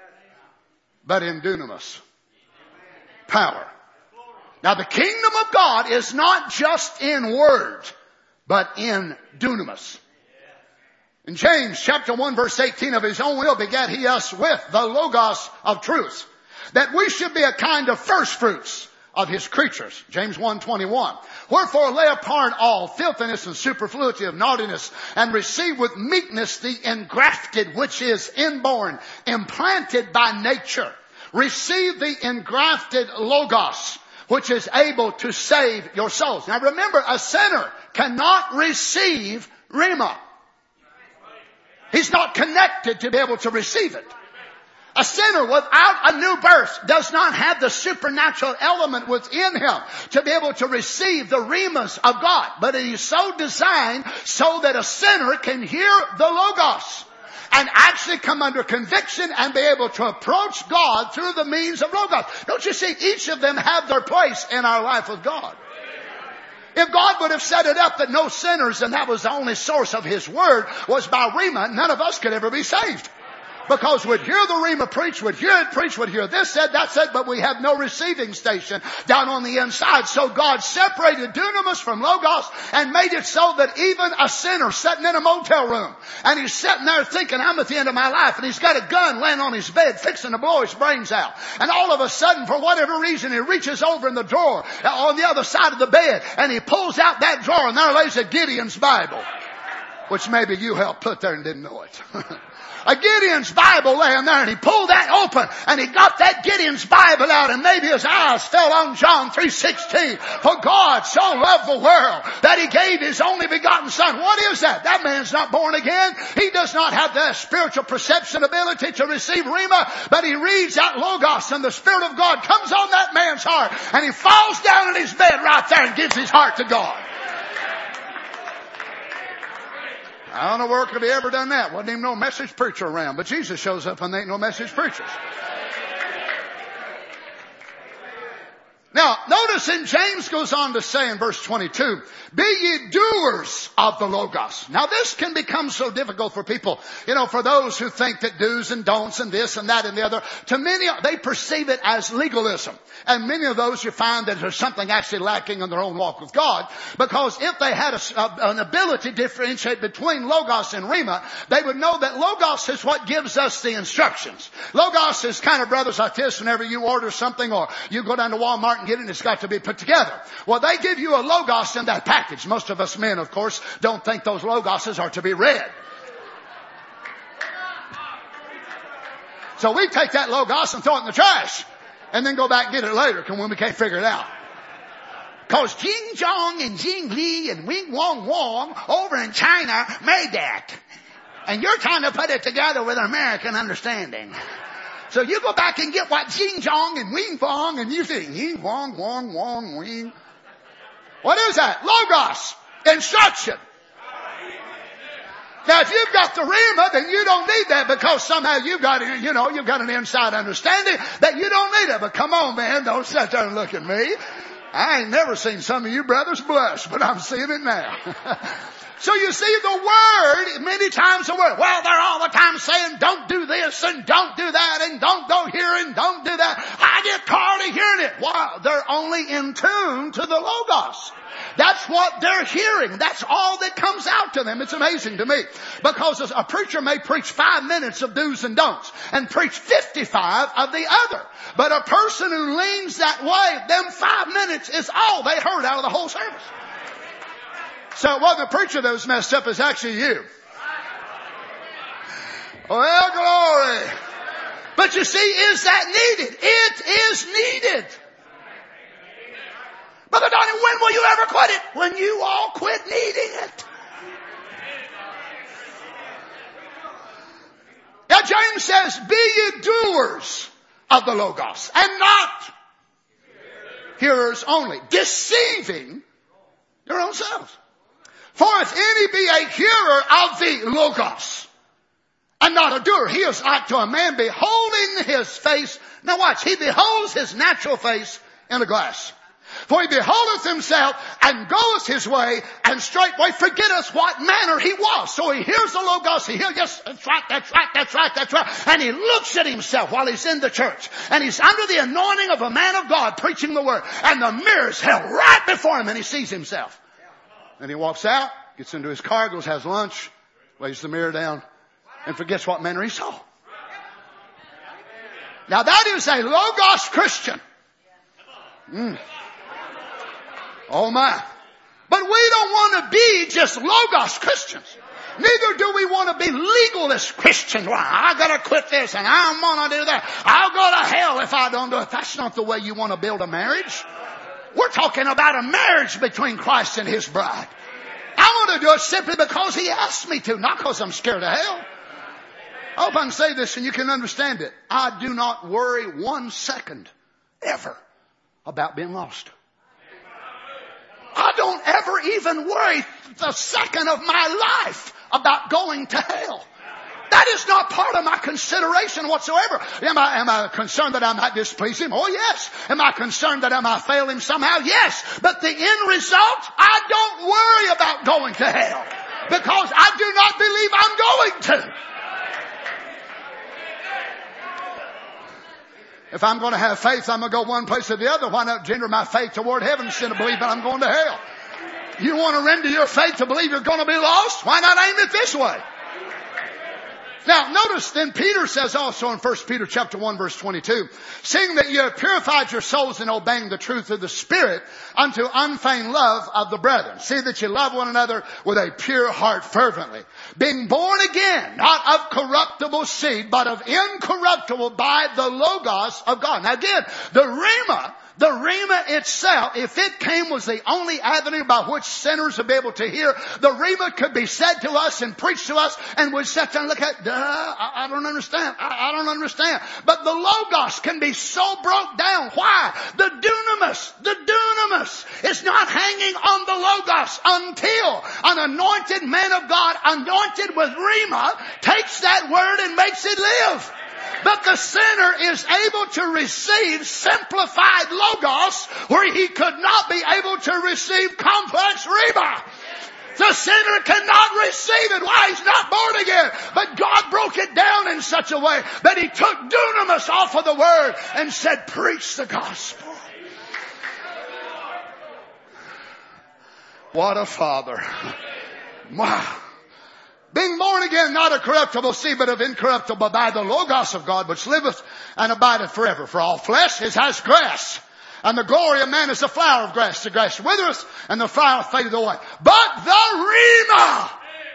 but in dunamis, power. Now the kingdom of God is not just in word, but in dunamis. In James chapter 1 verse 18, of His own will begat He us with the Logos of truth, that we should be a kind of first fruits of His creatures. James 1:21. Wherefore lay apart all filthiness and superfluity of naughtiness, and receive with meekness the engrafted, which is inborn, implanted by nature. Receive the engrafted Logos, which is able to save your souls. Now remember, a sinner cannot receive Rhema. He's not connected to be able to receive it. A sinner without a new birth does not have the supernatural element within him to be able to receive the Rhemas of God. But it is so designed so that a sinner can hear the Logos and actually come under conviction and be able to approach God through the means of Logos. Don't you see, each of them have their place in our life with God. If God would have set it up that no sinners, and that was the only source of His word, was by Rhema, none of us could ever be saved. Because we'd hear the Rhema preach, we'd hear it preach, we'd hear this said, that said, but we have no receiving station down on the inside. So God separated dunamis from Logos and made it so that even a sinner sitting in a motel room, and he's sitting there thinking, I'm at the end of my life, and he's got a gun laying on his bed fixing to blow his brains out. And all of a sudden, for whatever reason, he reaches over in the drawer on the other side of the bed, and he pulls out that drawer, and there lays a Gideon's Bible, which maybe you helped put there and didn't know it. A Gideon's Bible laying there, and he pulled that open, and he got that Gideon's Bible out, and maybe his eyes fell on John 3:16. For God so loved the world that He gave His only begotten Son. What is that? That man's not born again. He does not have the spiritual perception ability to receive Rhema, but he reads that Logos, and the Spirit of God comes on that man's heart, and he falls down in his bed right there and gives his heart to God. I don't know where could he ever done that. Wasn't even no message preacher around. But Jesus shows up and there ain't no message preachers. Now, notice in James goes on to say in verse 22, be ye doers of the Logos. Now this can become so difficult for people, for those who think that do's and don'ts and this and that and the other. To many, they perceive it as legalism. And many of those you find that there's something actually lacking in their own walk with God. Because if they had an ability to differentiate between Logos and Rhema, they would know that Logos is what gives us the instructions. Logos is kind of brothers like this. Whenever you order something or you go down to Walmart and get it and it's got to be put together. Well, they give you a Logos in that package. Most of us men, of course, don't think those Logoses are to be read. So we take that Logos and throw it in the trash and then go back and get it later when we can't figure it out. Cause Jing Zhong and Jing Li and Wing Wong Wong over in China made that. And you're trying to put it together with American understanding. So you go back and get what Jing Zhong and Wing Wong and you think, Ying Wong Wong Wong Wing. What is that? Logos. Instruction. Now if you've got the Rhema, then you don't need that because somehow you've got an inside understanding that you don't need it. But come on, man, don't sit there and look at me. I ain't never seen some of you brothers blush, but I'm seeing it now. So you see the word, many times the word, well, they're all the time saying don't do this and don't do that and don't go here and don't do that. I get tired of hearing it. Wow, they're only in tune to the Logos. That's what they're hearing. That's all that comes out to them. It's amazing to me. Because a preacher may preach 5 minutes of do's and don'ts and preach 55 of the other. But a person who leans that way, them 5 minutes is all they heard out of the whole service. So it wasn't the preacher that was messed up, it's actually you. Well, glory. But you see, is that needed? It is needed. Brother Donnie, when will you ever quit it? When you all quit needing it. Now James says, be ye doers of the Logos and not hearers only, deceiving your own selves. For if any be a hearer of the Logos and not a doer, he is like to a man beholding his face. Now watch, he beholds his natural face in a glass. For he beholdeth himself and goeth his way and straightway forgetteth what manner he was. So he hears the Logos. He hears, yes, that's right, that's right, that's right, that's right. And he looks at himself while he's in the church. And he's under the anointing of a man of God preaching the word. And the mirror's held right before him and he sees himself. And he walks out, gets into his car, goes, has lunch, lays the mirror down, and forgets what manner he saw. Now that is a Logos Christian. Oh my. But we don't want to be just Logos Christians. Neither do we want to be legalist Christians. Well, I gotta quit this and I don't want to do that. I'll go to hell if I don't do it. That's not the way you want to build a marriage. We're talking about a marriage between Christ and His bride. I want to do it simply because He asked me to, not because I'm scared of hell. I hope I can say this and you can understand it. I do not worry 1 second ever about being lost. I don't ever even worry the second of my life about going to hell. That is not part of my consideration whatsoever. Am I concerned that I might displease Him? Oh yes. Am I concerned that I might fail Him somehow? Yes. But the end result, I don't worry about going to hell. Because I do not believe I'm going to. If I'm going to have faith, I'm going to go one place or the other. Why not gender my faith toward heaven instead of believing I'm going to hell? You want to render your faith to believe you're going to be lost? Why not aim it this way? Now notice then Peter says also in 1 Peter chapter 1 verse 22, seeing that you have purified your souls in obeying the truth of the Spirit unto unfeigned love of the brethren. See that you love one another with a pure heart fervently. Being born again, not of corruptible seed, but of incorruptible by the Logos of God. Now again, the Rhema itself, if it came, was the only avenue by which sinners would be able to hear. The Rhema could be said to us and preached to us and we'd sit there and look at, I don't understand. I don't understand. But the Logos can be so broke down. Why? The dunamis is not hanging on the Logos until an anointed man of God, anointed with Rhema, takes that word and makes it live. But the sinner is able to receive simplified Logos where he could not be able to receive complex Rhema. The sinner cannot receive it. Why? He's not born again. But God broke it down in such a way that He took dunamis off of the word and said, preach the gospel. What a Father. Wow. Being born again, not of corruptible seed, but of incorruptible by the Logos of God, which liveth and abideth forever. For all flesh is as grass, And the glory of man is the flower of grass. The grass withereth and the flower fadeth away. But the Rhema.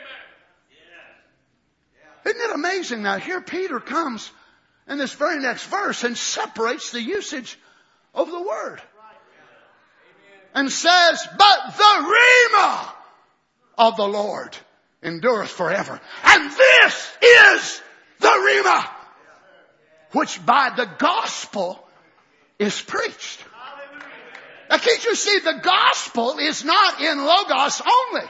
Isn't it amazing? Now here Peter comes in this very next verse and separates the usage of the word. And says, but the Rhema of the Lord endureth forever. And this is the Rhema, which by the gospel is preached. Now can't you see, the gospel is not in Logos only.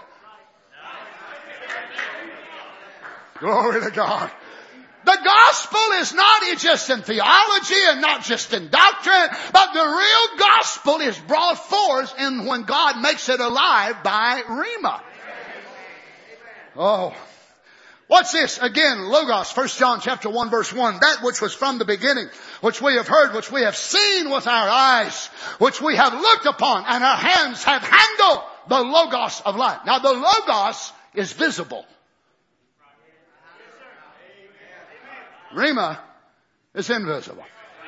Glory to God. The gospel is not just in theology and not just in doctrine, but the real gospel is brought forth in when God makes it alive by Rhema. Oh. What's this? Again, Logos, 1 John chapter 1 verse 1. That which was from the beginning, which we have heard, which we have seen with our eyes, which we have looked upon, and our hands have handled the Logos of life. Now the Logos is visible. Rhema is invisible.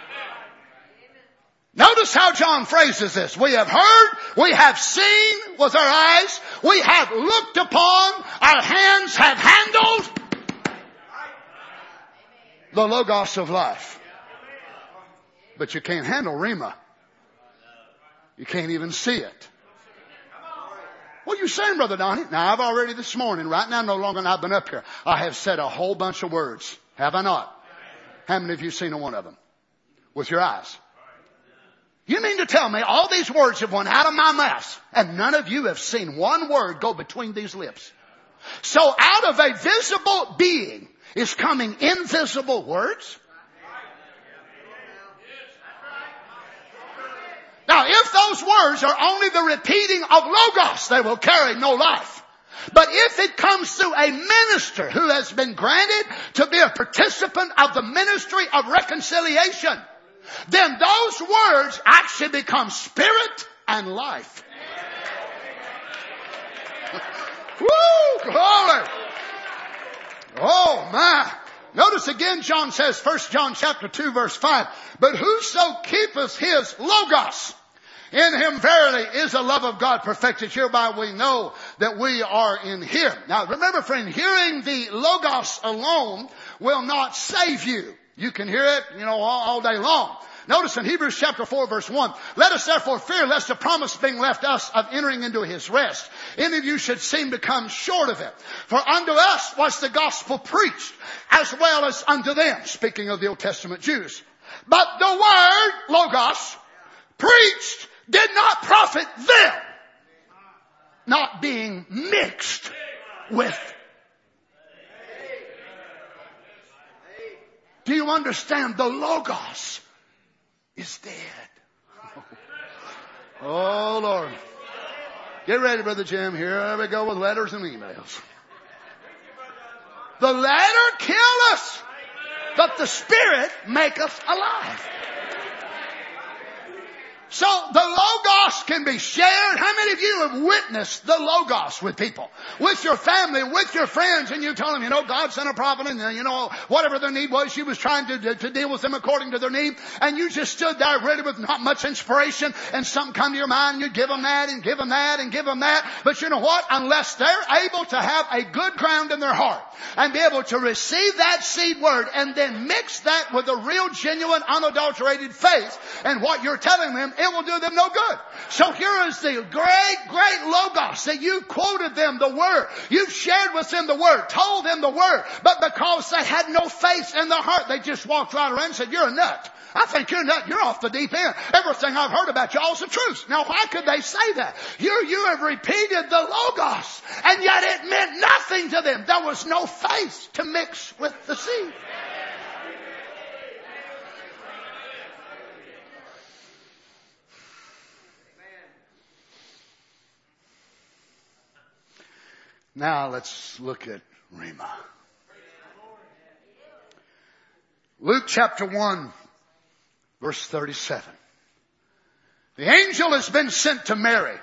Notice how John phrases this. We have heard, we have seen with our eyes, we have looked upon, our hands have handled the Logos of life. But you can't handle Rhema. You can't even see it. What are you saying, Brother Donnie? Now I've already this morning, right now no longer than I've been up here, I have said a whole bunch of words. Have I not? How many of you seen one of them? With your eyes. You mean to tell me all these words have went out of my mouth and none of you have seen one word go between these lips? So out of a visible being is coming invisible words? Now if those words are only the repeating of Logos, they will carry no life. But if it comes through a minister who has been granted to be a participant of the ministry of reconciliation, then those words actually become spirit and life. Woo! Glory! Oh my! Notice again John says, 1 John chapter 2 verse 5, but whoso keepeth his Logos, in him verily is the love of God perfected. Hereby we know that we are in him. Now remember friend, hearing the Logos alone will not save you. You can hear it, all day long. Notice in Hebrews chapter 4 verse 1, let us therefore fear lest the promise being left us of entering into his rest, any of you should seem to come short of it. For unto us was the gospel preached, as well as unto them, speaking of the Old Testament Jews. But the word, Logos, preached did not profit them, not being mixed with. Do you understand? The Logos is dead. Oh Lord. Get ready, Brother Jim. Here we go with letters and emails. The letter killeth, but the Spirit maketh alive. So the Logos can be shared. How many of you have witnessed the Logos with people? With your family, with your friends, and you tell them, God sent a prophet and, whatever their need was, she was trying to deal with them according to their need. And you just stood there ready with not much inspiration and something come to your mind. You give them that and give them that and give them that. But you know what? Unless they're able to have a good ground in their heart and be able to receive that seed word and then mix that with a real, genuine, unadulterated faith and what you're telling them, it will do them no good. So here is the great Logos that you quoted them the word. You've shared with them the word, told them the word. But because they had no faith in their heart, they just walked right around and said, you're a nut. I think you're a nut. You're off the deep end. Everything I've heard about y'all is the truth. Now why could they say that? You have repeated the Logos and yet it meant nothing to them. There was no faith to mix with the seed. Now let's look at Rhema. Luke chapter 1 verse 37. The angel has been sent to Mary.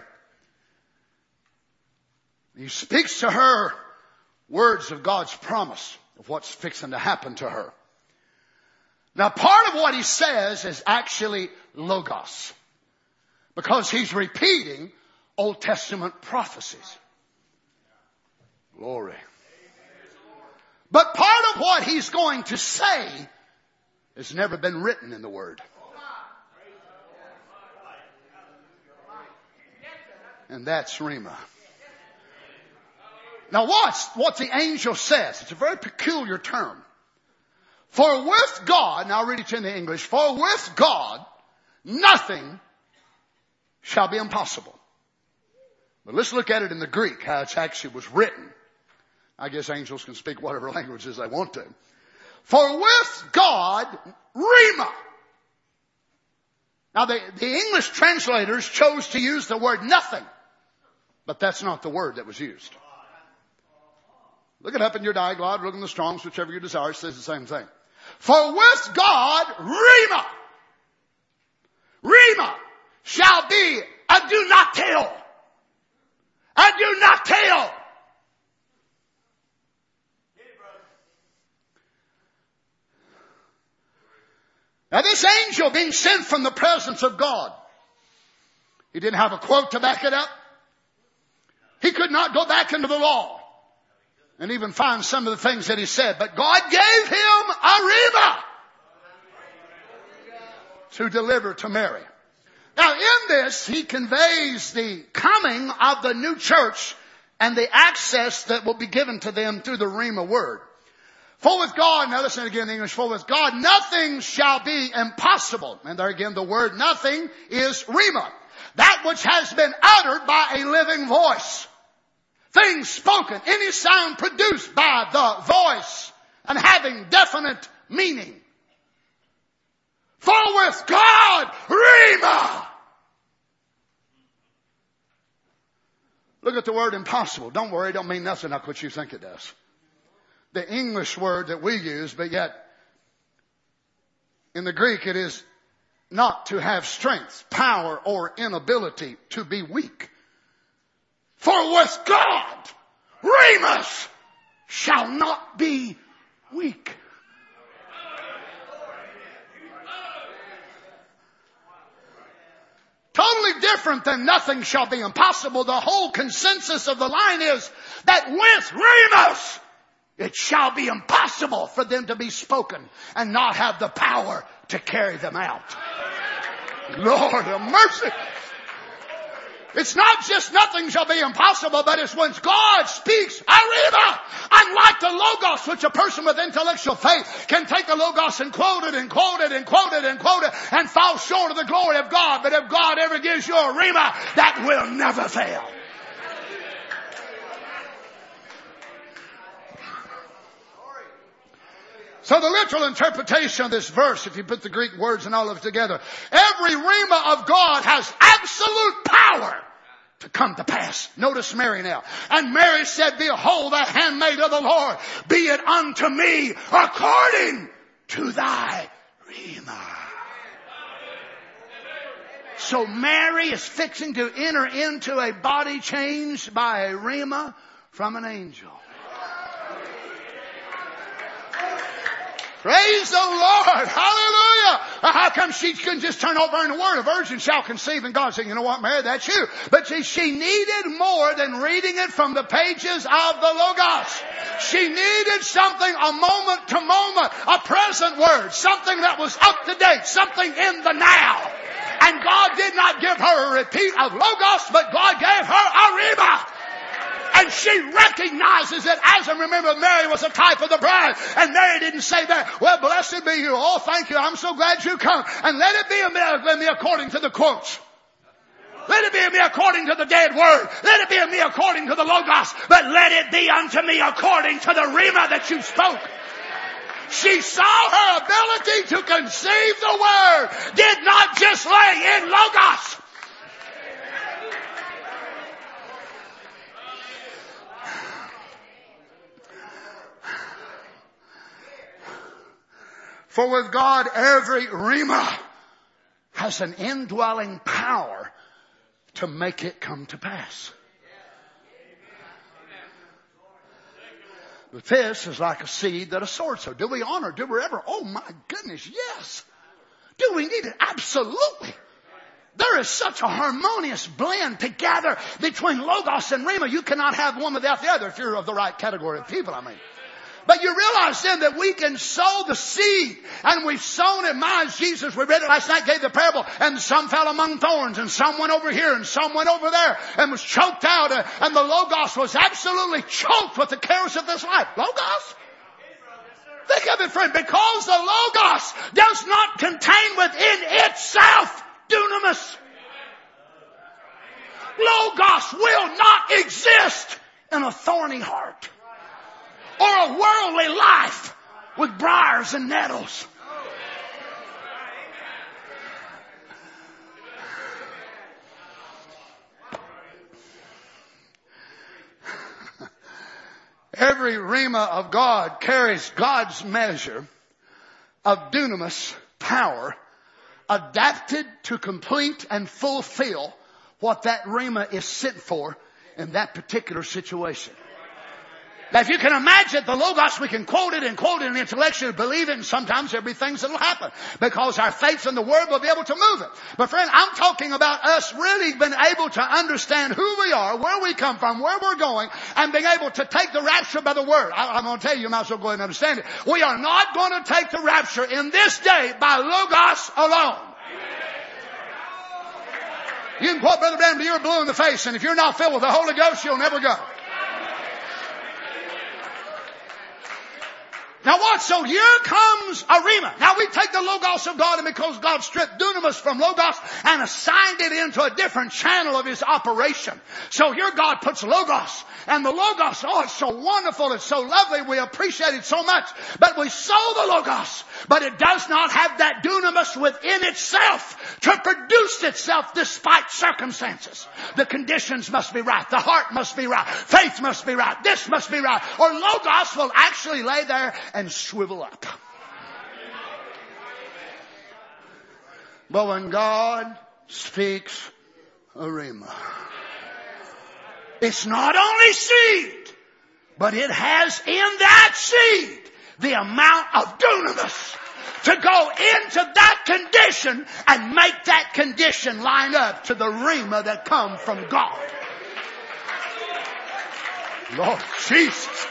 He speaks to her words of God's promise of what's fixing to happen to her. Now part of what he says is actually Logos. because he's repeating Old Testament prophecies. Glory. But part of what he's going to say has never been written in the Word. And that's Rhema. Now watch what the angel says. It's a very peculiar term. For with God, now I'll read it to you in the English, for with God nothing shall be impossible. But let's look at it in the Greek, how it actually was written. I guess angels can speak whatever languages they want to. For with God, Rhema. Now the English translators chose to use the word nothing. But that's not the word that was used. Look it up in your dialogue, look in the Strong's, whichever you desire, it says the same thing. For with God, Rhema. Rhema shall be a do not tell. A do not tell. Now this angel being sent from the presence of God, he didn't have a quote to back it up. He could not go back into the law and even find some of the things that he said. But God gave him a rhema to deliver to Mary. Now in this, he conveys the coming of the new church and the access that will be given to them through the rhema word. For with God, now listen again in English, for with God nothing shall be impossible. And there again the word nothing is rhema. That which has been uttered by a living voice. Things spoken, any sound produced by the voice and having definite meaning. For with God, rhema. Look at the word impossible. Don't worry, it don't mean nothing like what you think it does. The English word that we use, but yet in the Greek it is not to have strength, power, or inability, to be weak. For with God, Rhema shall not be weak. Totally different than nothing shall be impossible. The whole consensus of the line is that with Rhema, it shall be impossible for them to be spoken and not have the power to carry them out. Lord have mercy. It's not just nothing shall be impossible, but it's when God speaks, Arima. Unlike the Logos, which a person with intellectual faith can take the Logos and quote it and quote it and quote it and quote it and fall short of the glory of God. But if God ever gives you a Rhema, that will never fail. So the literal interpretation of this verse, if you put the Greek words and all of it together, every rhema of God has absolute power to come to pass. Notice Mary now. And Mary said, behold, the handmaid of the Lord, be it unto me according to thy rhema. So Mary is fixing to enter into a body changed by a rhema from an angel. Praise the Lord. Hallelujah. How come she couldn't just turn over in the Word? A virgin shall conceive. And God said, you know what, Mary, that's you. But see, she needed more than reading it from the pages of the Logos. She needed something a moment to moment, a present word, something that was up to date, something in the now. And God did not give her a repeat of Logos, but God gave her a rhema. And she recognizes it as, and remember, Mary was a type of the bride. And Mary didn't say that, well, blessed be you. Oh, thank you. I'm so glad you come. And let it be me according to the quotes. Let it be me according to the dead word. Let it be me according to the Logos. But let it be unto me according to the rhema that you spoke. She saw her ability to conceive the word did not just lay in Logos. For with God, every rhema has an indwelling power to make it come to pass. But this is like a seed that a sword sows. Do we honor? Do we ever? Oh my goodness, yes. Do we need it? Absolutely. There is such a harmonious blend together between Logos and Rhema. You cannot have one without the other if you're of the right category of people, I mean. But you realize then that we can sow the seed, and we've sown it. As Jesus, we read it last night, gave the parable, and some fell among thorns, and some went over here, and some went over there, and was choked out, and the Logos was absolutely choked with the cares of this life. Logos? Think of it, friend, because the Logos does not contain within itself dunamis. Logos will not exist in a thorny heart or a worldly life with briars and nettles. Every rhema of God carries God's measure of dunamis power, adapted to complete and fulfill what that rhema is sent for in that particular situation. Now, if you can imagine the Logos, we can quote it and intellectually believe it, and sometimes there'll be things that'll happen because our faith in the Word will be able to move it. But friend, I'm talking about us really being able to understand who we are, where we come from, where we're going, and being able to take the rapture by the Word. I'm going to tell you, you might as well go ahead and understand it. We are not going to take the rapture in this day by Logos alone. You can quote Brother Branham till you're blue in the face, and if you're not filled with the Holy Ghost, you'll never go. Now watch, so here comes a rhema. Now we take the Logos of God, and because God stripped dunamis from Logos and assigned it into a different channel of His operation. So here God puts Logos, and the Logos, oh, it's so wonderful, it's so lovely, we appreciate it so much. But we sow the Logos, but it does not have that dunamis within itself to produce itself despite circumstances. The conditions must be right, the heart must be right, faith must be right, this must be right, or Logos will actually lay there and shrivel up. But when God speaks a rhema, it's not only seed, but it has in that seed the amount of dunamis to go into that condition and make that condition line up to the rhema that come from God. Lord Jesus.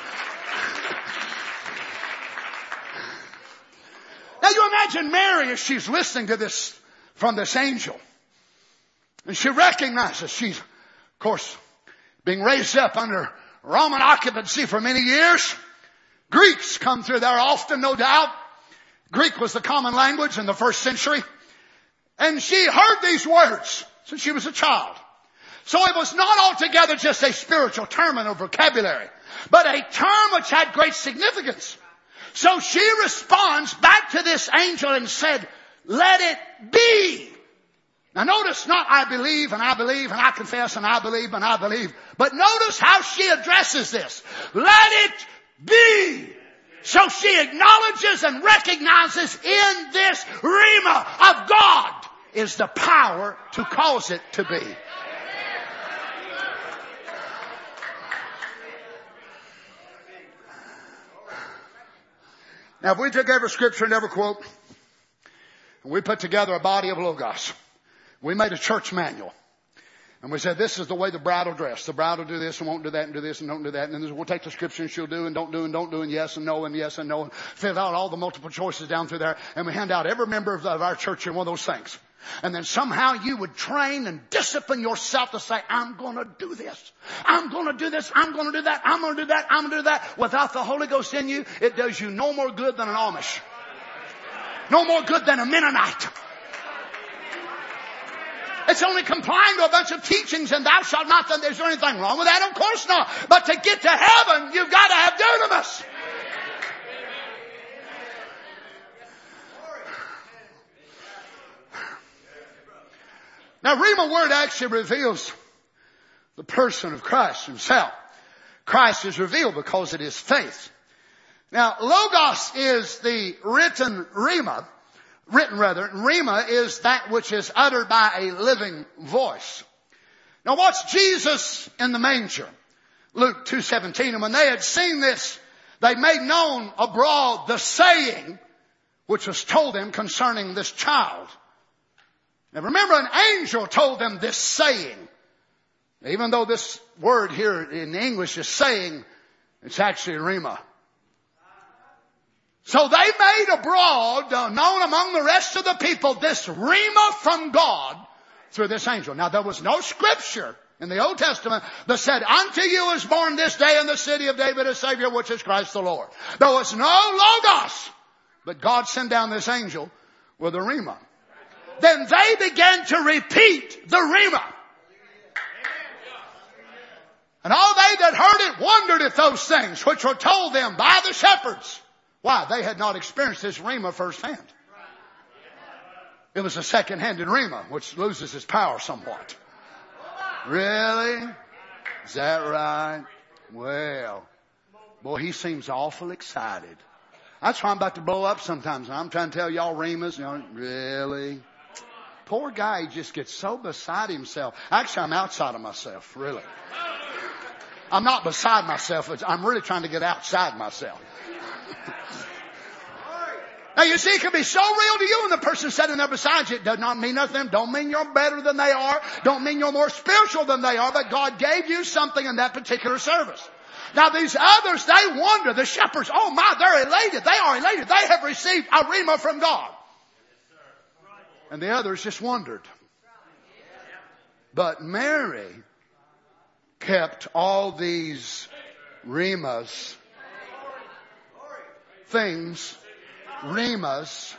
Now you imagine Mary as she's listening to this from this angel. And she recognizes she's, of course, being raised up under Roman occupancy for many years. Greeks come through there often, no doubt. Greek was the common language in the first century. And she heard these words since she was a child. So it was not altogether just a spiritual term in her vocabulary, but a term which had great significance. So she responds back to this angel and said, let it be. Now notice not I believe and I confess and I believe and I believe. But notice how she addresses this. Let it be. So she acknowledges and recognizes in this rhema of God is the power to cause it to be. Now, if we took every scripture and every quote, and we put together a body of Logos, we made a church manual, and we said, this is the way the bride will dress. The bride will do this and won't do that and do this and don't do that. And then we'll take the scripture and she'll do and don't do and don't do and yes and no and yes and no. And fill out all the multiple choices down through there. And we hand out every member of our church in one of those things. And then somehow you would train and discipline yourself to say, I'm going to do this. I'm going to do this. I'm going to do that. I'm going to do that. I'm going to do that. Without the Holy Ghost in you, it does you no more good than an Amish. No more good than a Mennonite. It's only complying to a bunch of teachings and thou shalt not. Is there anything wrong with that? Of course not. But to get to heaven, you've got to have dunamis. Now, Rhema word actually reveals the person of Christ himself. Christ is revealed because it is faith. Now, Logos is the written Rhema. Rhema is that which is uttered by a living voice. Now watch Jesus in the manger. Luke 2:17. And when they had seen this, they made known abroad the saying which was told them concerning this child. Now remember, an angel told them this saying. Even though this word here in English is saying, it's actually rhema. So they made abroad, known among the rest of the people, this rhema from God through this angel. Now there was no scripture in the Old Testament that said, unto you is born this day in the city of David a Savior, which is Christ the Lord. There was no Logos. But God sent down this angel with a rhema. Then they began to repeat the rhema. And all they that heard it wondered at those things which were told them by the shepherds. Why? They had not experienced this rhema firsthand. It was a second-handed rhema, which loses its power somewhat. Really? Is that right? Well, boy, he seems awful excited. That's why I'm about to blow up sometimes. I'm trying to tell y'all rhemas. Really? Poor guy, he just gets so beside himself. Actually, I'm outside of myself, really. I'm not beside myself. I'm really trying to get outside myself. Now you see, it can be so real to you and the person sitting there beside you. It does not mean nothing. Don't mean you're better than they are. Don't mean you're more spiritual than they are. But God gave you something in that particular service. Now these others, they wonder. The shepherds, oh my, they're elated. They are elated. They have received a rhema from God. And the others just wondered. But Mary kept all these rhemas, things, rhemas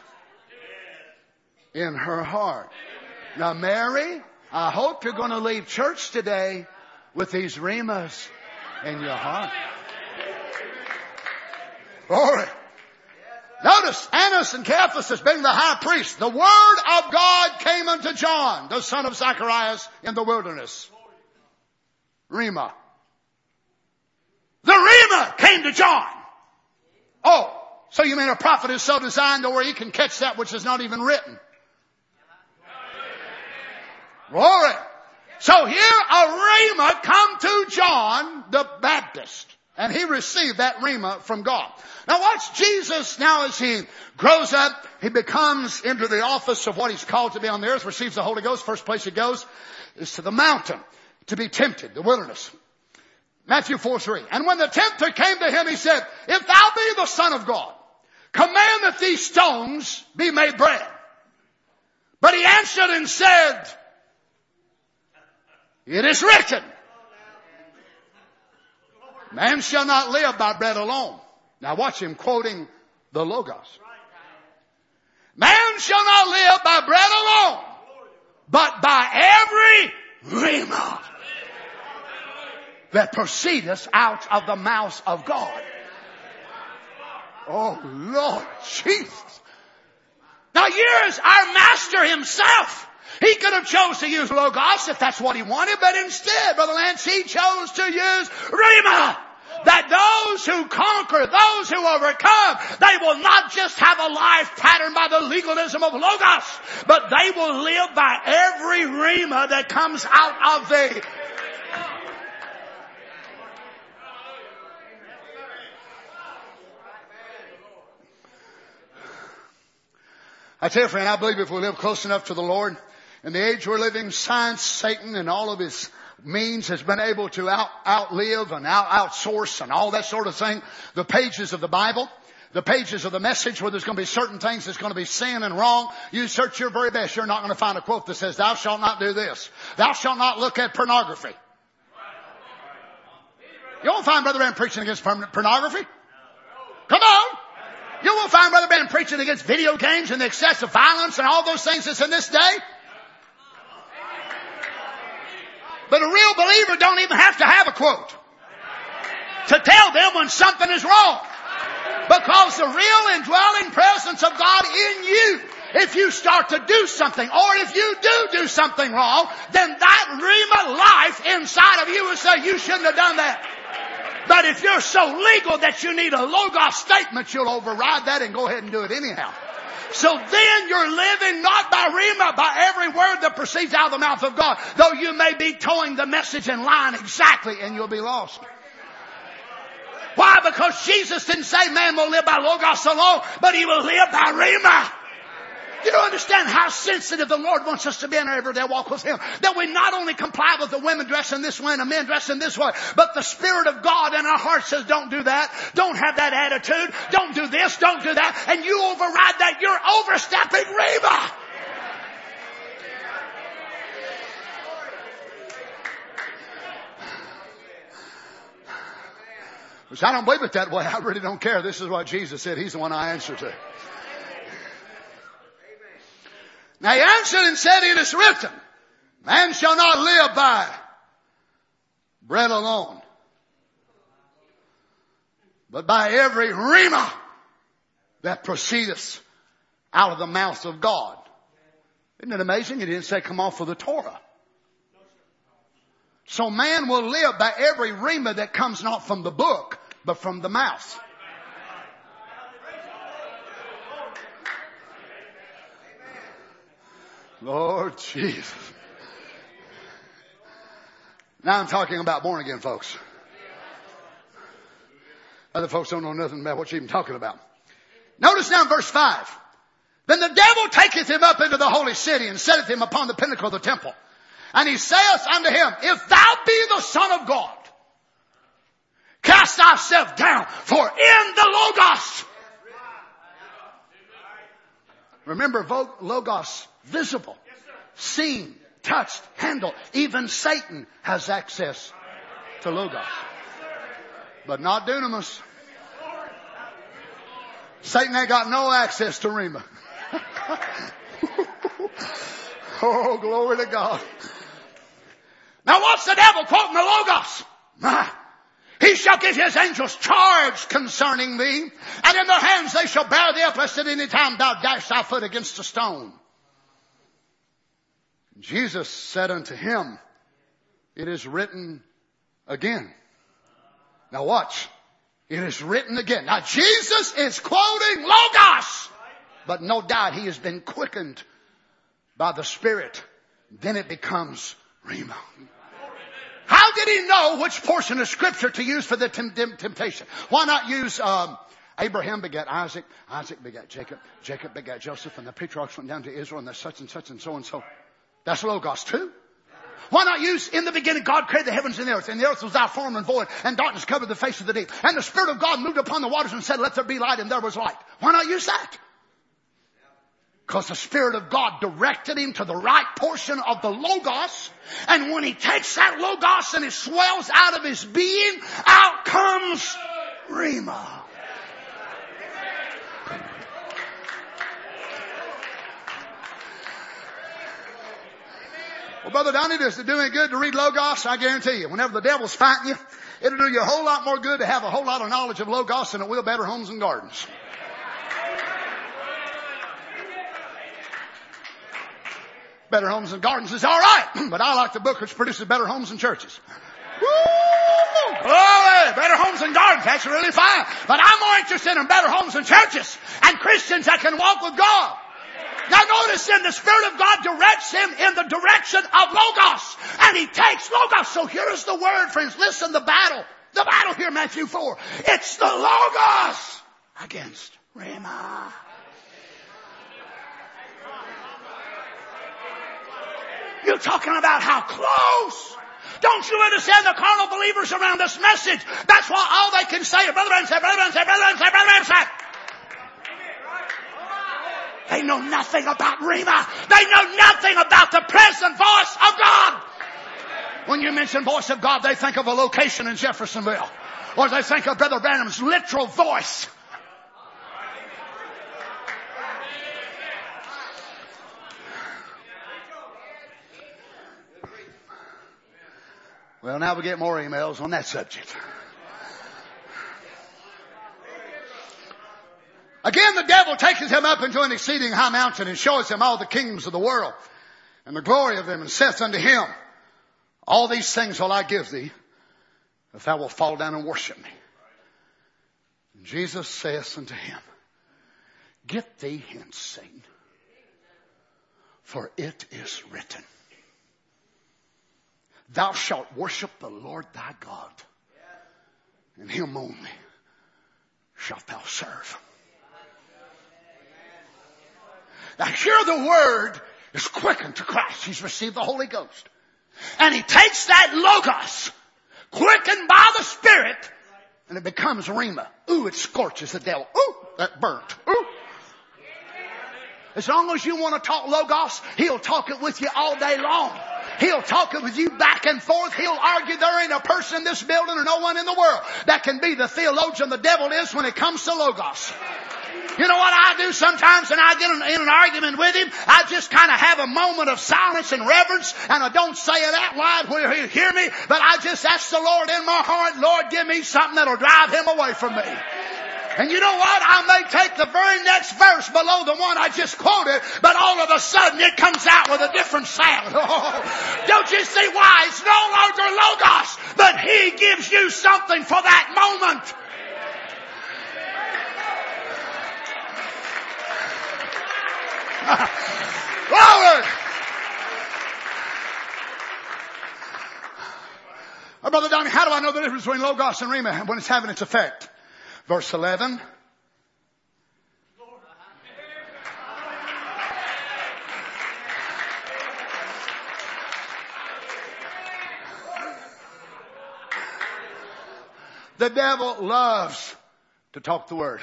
in her heart. Now Mary, I hope you're going to leave church today with these rhemas in your heart. Glory. Notice, Annas and Caiaphas as being the high priest. The word of God came unto John, the son of Zacharias, in the wilderness. Rhema. The rhema came to John. Oh, so you mean a prophet is so designed to where he can catch that which is not even written? Glory. So here a rhema come to John the Baptist. And he received that rhema from God. Now watch Jesus now as he grows up. He becomes into the office of what he's called to be on the earth. Receives the Holy Ghost. First place he goes is to the mountain to be tempted, the wilderness. Matthew 4:3. And when the tempter came to him, he said, if thou be the Son of God, command that these stones be made bread. But he answered and said, it is written, man shall not live by bread alone. Now watch him quoting the Logos. Man shall not live by bread alone, but by every rhema that proceedeth out of the mouth of God. Oh Lord Jesus. Now here's our master himself. He could have chose to use Logos if that's what he wanted, but instead, Brother Lance, he chose to use rhema. That those who conquer, those who overcome, they will not just have a life patterned by the legalism of Logos, but they will live by every rhema that comes out of the... I tell you, friend, I believe if we live close enough to the Lord, in the age we're living, science, Satan, and all of his means has been able to outlive and outsource and all that sort of thing. The pages of the Bible, the pages of the message where there's going to be certain things that's going to be sin and wrong. You search your very best. You're not going to find a quote that says, thou shalt not do this. Thou shalt not look at pornography. You won't find Brother Ben preaching against pornography. Come on. You won't find Brother Ben preaching against video games and the excessive violence and all those things that's in this day. But a real believer don't even have to have a quote to tell them when something is wrong. Because the real indwelling presence of God in you, if you start to do something, or if you do something wrong, then that rhema life inside of you will say, you shouldn't have done that. But if you're so legal that you need a Logos statement, you'll override that and go ahead and do it anyhow. So then you're living not by rhema, by every word that proceeds out of the mouth of God. Though you may be towing the message in line exactly and you'll be lost. Why? Because Jesus didn't say man will live by Logos alone, but he will live by rhema. Do you understand how sensitive the Lord wants us to be in our everyday walk with Him? That we not only comply with the women dressing this way and the men dressing this way, but the Spirit of God in our heart says, don't do that. Don't have that attitude. Don't do this. Don't do that. And you override that. You're overstepping Rhema. Which I don't believe it that way. I really don't care. This is what Jesus said. He's the one I answer to. Now he answered and said, it is written, man shall not live by bread alone, but by every rhema that proceedeth out of the mouth of God. Isn't it amazing? He didn't say come off of the Torah. So man will live by every rhema that comes not from the book, but from the mouth. Lord Jesus. Now I'm talking about born again folks. Other folks don't know nothing about what you're even talking about. Notice now in verse 5. Then the devil taketh him up into the holy city and setteth him upon the pinnacle of the temple. And he saith unto him, if thou be the Son of God, cast thyself down, for in the Logos. Remember, Logos, visible, seen, touched, handled. Even Satan has access to Logos. But not Dunamis. Satan ain't got no access to Rhema. Oh, glory to God. Now what's the devil quoting the Logos? He shall give his angels charge concerning thee, and in their hands they shall bear thee up, lest at any time thou dash thy foot against a stone. Jesus said unto him, it is written again. Now watch. It is written again. Now Jesus is quoting Logos, but no doubt he has been quickened by the Spirit. Then it becomes Rhema. How did he know which portion of Scripture to use for the temptation? Why not use Abraham begat Isaac, Isaac begat Jacob, Jacob begat Joseph, and the patriarchs went down to Israel, and there's such and such and so and so. That's Logos too. Why not use, in the beginning God created the heavens and the earth was without form and void, and darkness covered the face of the deep. And the Spirit of God moved upon the waters and said, let there be light, and there was light. Why not use that? Because the Spirit of God directed him to the right portion of the Logos. And when he takes that Logos and it swells out of his being, out comes Rhema. Well, Brother Donnie, does it do any good to read Logos? I guarantee you, whenever the devil's fighting you, it'll do you a whole lot more good to have a whole lot of knowledge of Logos than it will Better Homes and Gardens. Better Homes and Gardens is all right, but I like the book which produces Better Homes and Churches. Woo! Glory! Better Homes and Gardens, that's really fine. But I'm more interested in Better Homes and Churches and Christians that can walk with God. Now notice then the Spirit of God directs him in the direction of Logos. And he takes Logos. So here's the word, friends. Listen, the battle. The battle here, Matthew 4. It's the Logos against Rhema. You're talking about how close. Don't you understand the carnal believers around this message? That's why all they can say is Brother Branham said, Brother Branham said, Brother Branham said, Brother Branham said. They know nothing about Rhema. They know nothing about the present voice of God. When you mention voice of God, they think of a location in Jeffersonville. Or they think of Brother Branham's literal voice. Well, now we get more emails on that subject. Again, the devil taketh him up into an exceeding high mountain and showeth him all the kingdoms of the world and the glory of them, and saith unto him, all these things will I give thee if thou wilt fall down and worship me. And Jesus saith unto him, get thee hence, Satan, for it is written, thou shalt worship the Lord thy God, and him only shalt thou serve. Now here the Word is quickened to Christ. He's received the Holy Ghost. And he takes that Logos, quickened by the Spirit, and it becomes Rhema. Ooh, it scorches the devil. Ooh, that burnt. Ooh. As long as you want to talk Logos, he'll talk it with you all day long. He'll talk it with you back and forth. He'll argue there ain't a person in this building or no one in the world that can be the theologian the devil is when it comes to Logos. You know what I do sometimes when I get in an argument with him? I just kind of have a moment of silence and reverence, and I don't say it out loud where he'll hear me, but I just ask the Lord in my heart, Lord, give me something that'll drive him away from me. And you know what? I may take the very next verse below the one I just quoted, but all of a sudden it comes out with a different sound. Oh, don't you see why? It's no longer Logos, but he gives you something for that moment. Glory! Oh, Brother Donnie, how do I know the difference between Logos and Rhema when it's having its effect? Verse 11. The devil loves to talk the Word.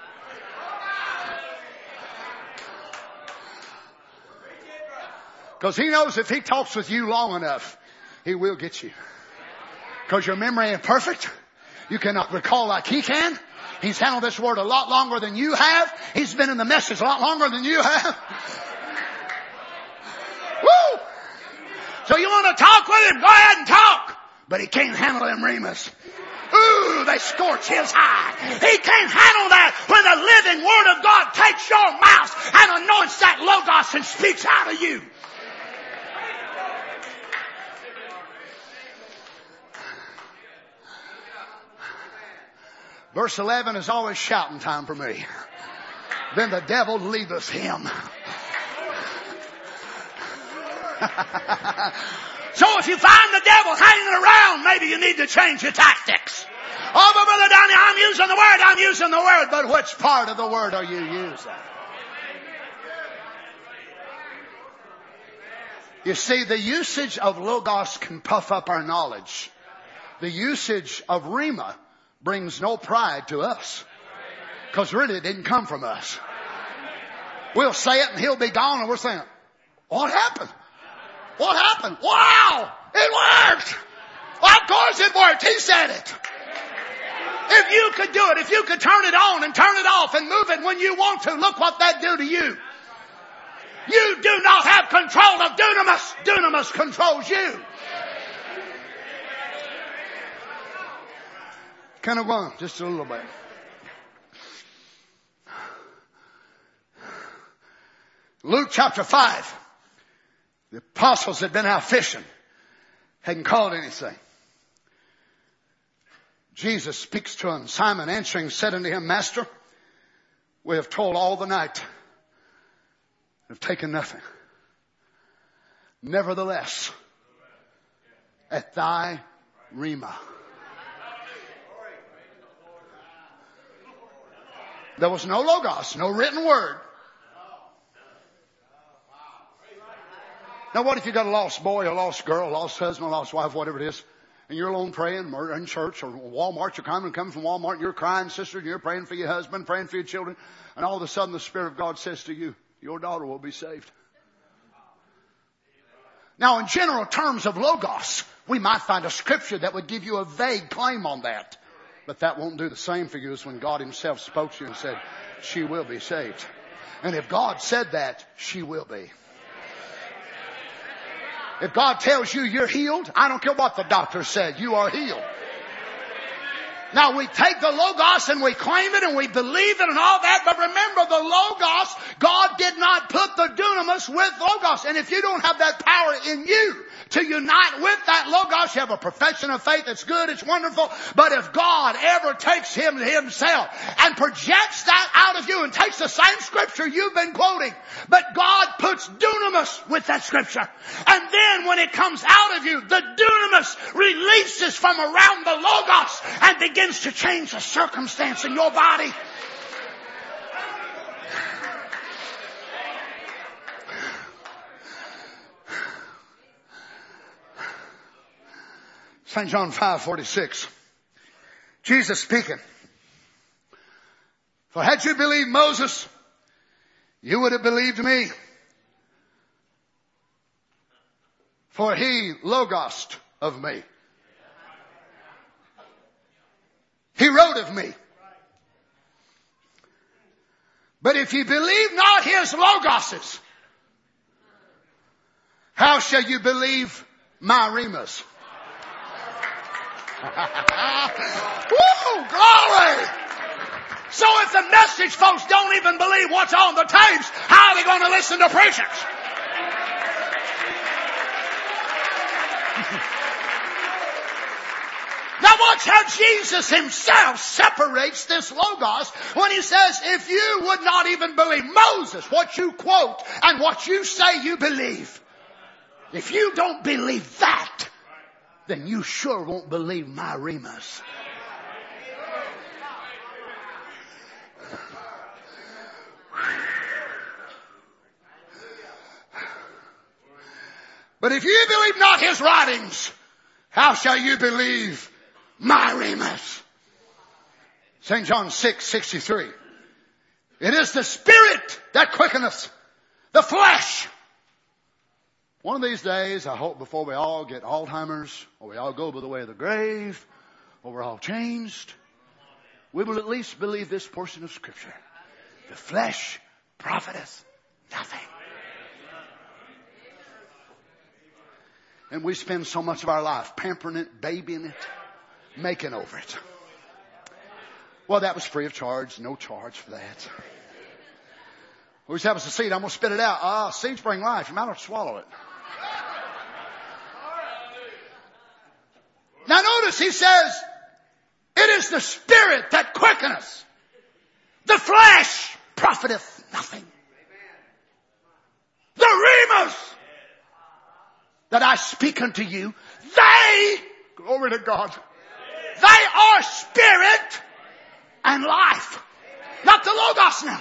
Because he knows if he talks with you long enough, he will get you. Because your memory ain't perfect. You cannot recall like he can. He's handled this Word a lot longer than you have. He's been in the message a lot longer than you have. Woo! So you want to talk with him? Go ahead and talk. But he can't handle them Rhemas. Ooh, they scorch his hide. He can't handle that when the living Word of God takes your mouth and anoints that Logos and speaks out of you. Verse 11 is always shouting time for me. Then the devil leaveth him. So if you find the devil hanging around, maybe you need to change your tactics. Oh, but Brother Donnie, I'm using the Word. But which part of the Word are you using? You see, the usage of Logos can puff up our knowledge. The usage of Rhema brings no pride to us. Because really it didn't come from us. We'll say it and he'll be gone and we're saying, what happened? What happened? Wow! It worked! Well, of course it worked. He said it. If you could do it, if you could turn it on and turn it off and move it when you want to, look what that do to you. You do not have control of dunamis. Dunamis controls you. Kind of one, just a little bit. Luke chapter 5. The apostles had been out fishing. Hadn't caught anything. Jesus speaks to him. Simon answering said unto him, Master, we have toiled all the night and have taken nothing. Nevertheless, at thy Rhema. There was no Logos, no written Word. Now what if you got a lost boy, a lost girl, a lost husband, a lost wife, whatever it is, and you're alone praying, or in church, or Walmart, you're coming from Walmart, and you're crying, sister, and you're praying for your husband, praying for your children, and all of a sudden the Spirit of God says to you, your daughter will be saved. Now in general terms of Logos, we might find a scripture that would give you a vague claim on that. But that won't do the same for you as when God himself spoke to you and said, she will be saved. And if God said that, she will be. If God tells you you're healed, I don't care what the doctor said, you are healed. Now we take the Logos and we claim it and we believe it and all that, but remember the Logos, God did not put the dunamis with Logos. And if you don't have that power in you to unite with that Logos, you have a profession of faith that's good, it's wonderful, but if God ever takes him himself and projects that out of you and takes the same scripture you've been quoting, but God puts dunamis with that scripture, and then when it comes out of you, the dunamis releases from around the Logos and begins to change the circumstance in your body. St. John 5:46. Jesus speaking. For had you believed Moses, you would have believed me. For he logosed of me. He wrote of me. But if you believe not his logoses, how shall you believe my remas? Woo! Glory! So if the message folks don't even believe what's on the tapes, how are they going to listen to preachers? Now watch how Jesus himself separates this logos when he says, if you would not even believe Moses, what you quote and what you say you believe, if you don't believe that, then you sure won't believe my remas. But if you believe not his writings, how shall you believe my remas? St. John 6:63. It is the Spirit that quickeneth, the flesh. One of these days, I hope before we all get Alzheimer's, or we all go by the way of the grave, or we're all changed, we will at least believe this portion of Scripture. The flesh profiteth nothing. And we spend so much of our life pampering it, babying it, making over it. Well, that was free of charge. No charge for that. We just have us a seed. I'm going to spit it out. Seeds bring life. You might have to swallow it. Now notice he says, it is the Spirit that quickeneth. The flesh profiteth nothing. The remas that I speak unto you, they, glory to God, they are spirit and life. Not the logos now.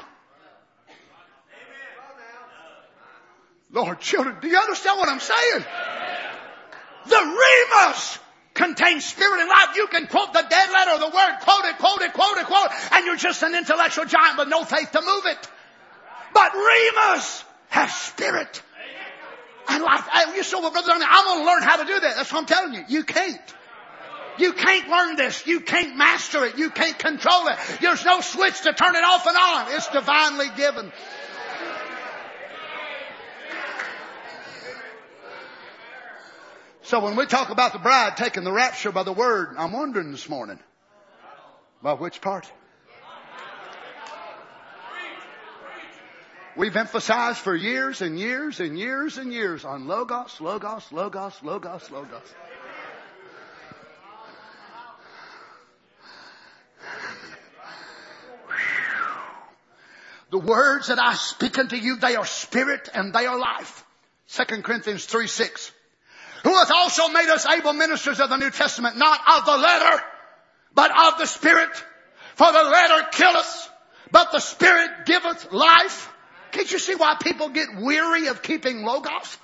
Lord, children, do you understand what I'm saying? The remas contain spirit and life. You can quote the dead letter of the word, quote it, and you're just an intellectual giant with no faith to move it. But remas have spirit and life. You saw what Brother Donnie, I'm going to learn how to do that. That's what I'm telling you. You can't. You can't learn this. You can't master it. You can't control it. There's no switch to turn it off and on. It's divinely given. So when we talk about the bride taking the rapture by the word, I'm wondering this morning, by which part? We've emphasized for years and years and years and years on logos, logos, logos, logos, logos. The words that I speak unto you, they are spirit and they are life. 2 Corinthians 3:6. Who hath also made us able ministers of the New Testament, not of the letter, but of the Spirit. For the letter killeth, but the Spirit giveth life. Can't you see why people get weary of keeping logos?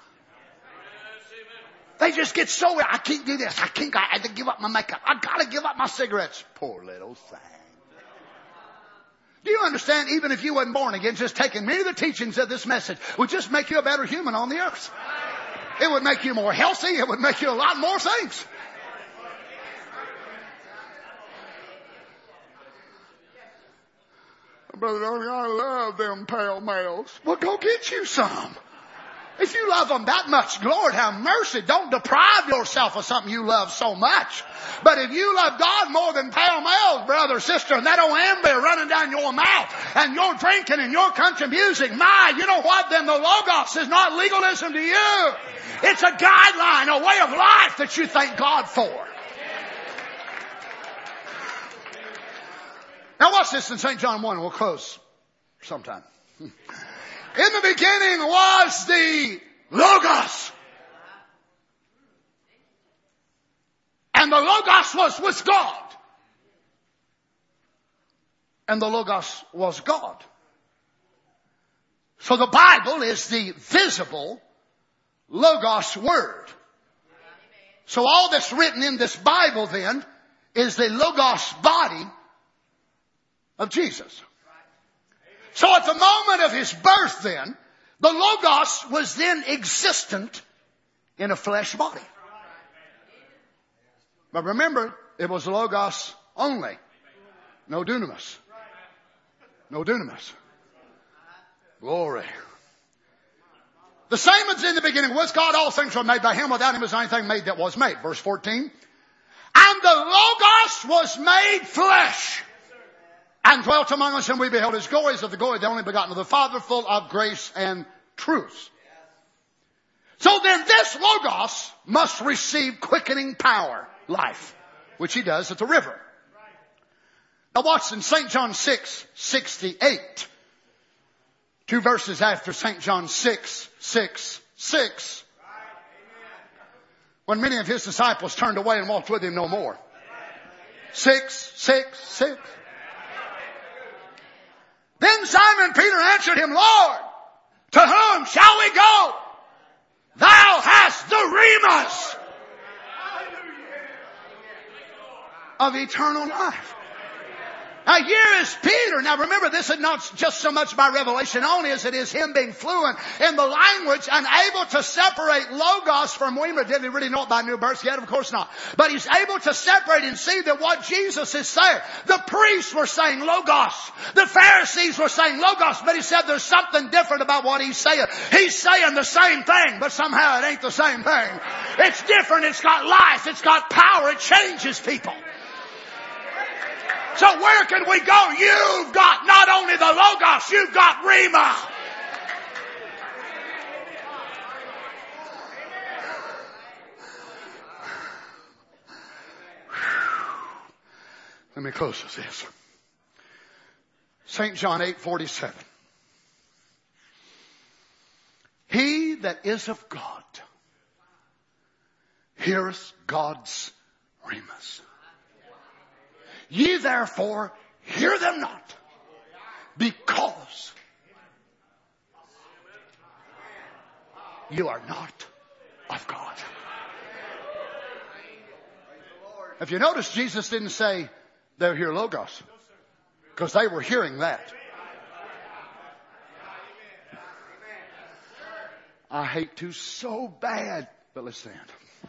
They just get so weary. I can't do this. I have to give up my makeup. I got to give up my cigarettes. Poor little thing. Do you understand? Even if you wasn't born again, just taking many of the teachings of this message would just make you a better human on the earth. It would make you more healthy. It would make you a lot more things. Brother, I love them pale males. Well, go get you some. If you love them that much, Lord have mercy. Don't deprive yourself of something you love so much. But if you love God more than pale males, brother, sister, and that old amber running down your mouth, and your drinking and your country music, you know what? Then the logos is not legalism to you. It's a guideline, a way of life that you thank God for. Now watch this in St. John 1. We'll close sometime. In the beginning was the Logos. And the Logos was with God. And the Logos was God. So the Bible is the visible Logos word. So all that's written in this Bible then is the Logos body of Jesus. So at the moment of his birth then, the Logos was then existent in a flesh body. But remember, it was Logos only. No dunamis. No dunamis. Glory. The same as in the beginning was God. All things were made by him. Without him was anything made that was made. Verse 14. And the Logos was made flesh and dwelt among us, and we beheld his glory as of the glory of the only begotten of the Father, full of grace and truth. So then this Logos must receive quickening power, life, which he does at the river. Now watch in St. John 6:68. 2 verses after St. John 6:6. When many of his disciples turned away and walked with him no more. 6:6. Then Simon Peter answered him, Lord, to whom shall we go? Thou hast the remus of eternal life. Now here is Peter. Now remember, this is not just so much by revelation only as it is him being fluent in the language and able to separate Logos from Rhema. Did he really know it by new birth yet? Of course not. But he's able to separate and see that what Jesus is saying. The priests were saying Logos. The Pharisees were saying Logos. But he said there's something different about what he's saying. He's saying the same thing, but somehow it ain't the same thing. It's different. It's got life. It's got power. It changes people. So where can we go? You've got not only the Logos, you've got Rhema. Let me close with this. St. John 8:47. He that is of God heareth God's Rhemas. Ye therefore hear them not, because you are not of God. If you notice, Jesus didn't say they'll hear Logos, because they were hearing that. I hate to so bad, but let's stand.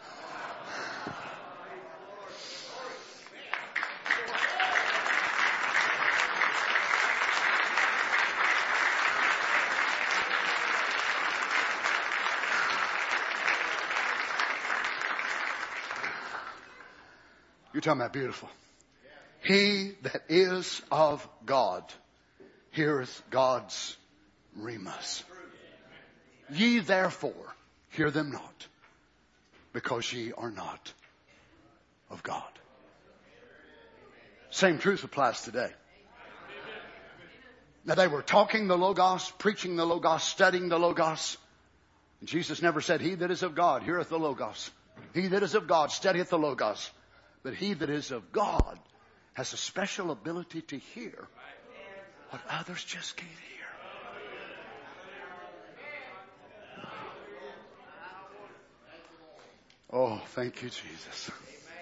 You're talking about beautiful. He that is of God heareth God's Rhemas. Ye therefore hear them not, because ye are not of God. Same truth applies today. Now they were talking the Logos, preaching the Logos, studying the Logos. And Jesus never said, he that is of God heareth the Logos. He that is of God studieth the Logos. But he that is of God has a special ability to hear what others just can't hear. Oh, thank you, Jesus.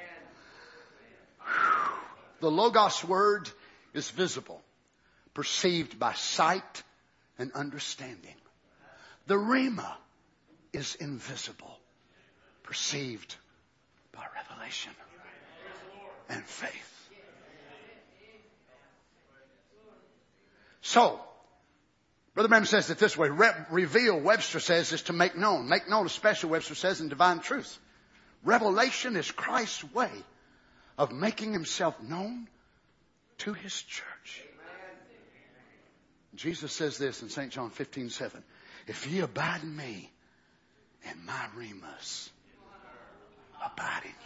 The Logos word is visible, perceived by sight and understanding. The Rhema is invisible, perceived by revelation and faith. So, Brother Branham says it this way. Reveal, Webster says, is to make known. Make known, especially Webster says, in divine truth. Revelation is Christ's way of making himself known to his church. Jesus says this in St. John 15:7. If ye abide in me, and my Rhemas abide in you,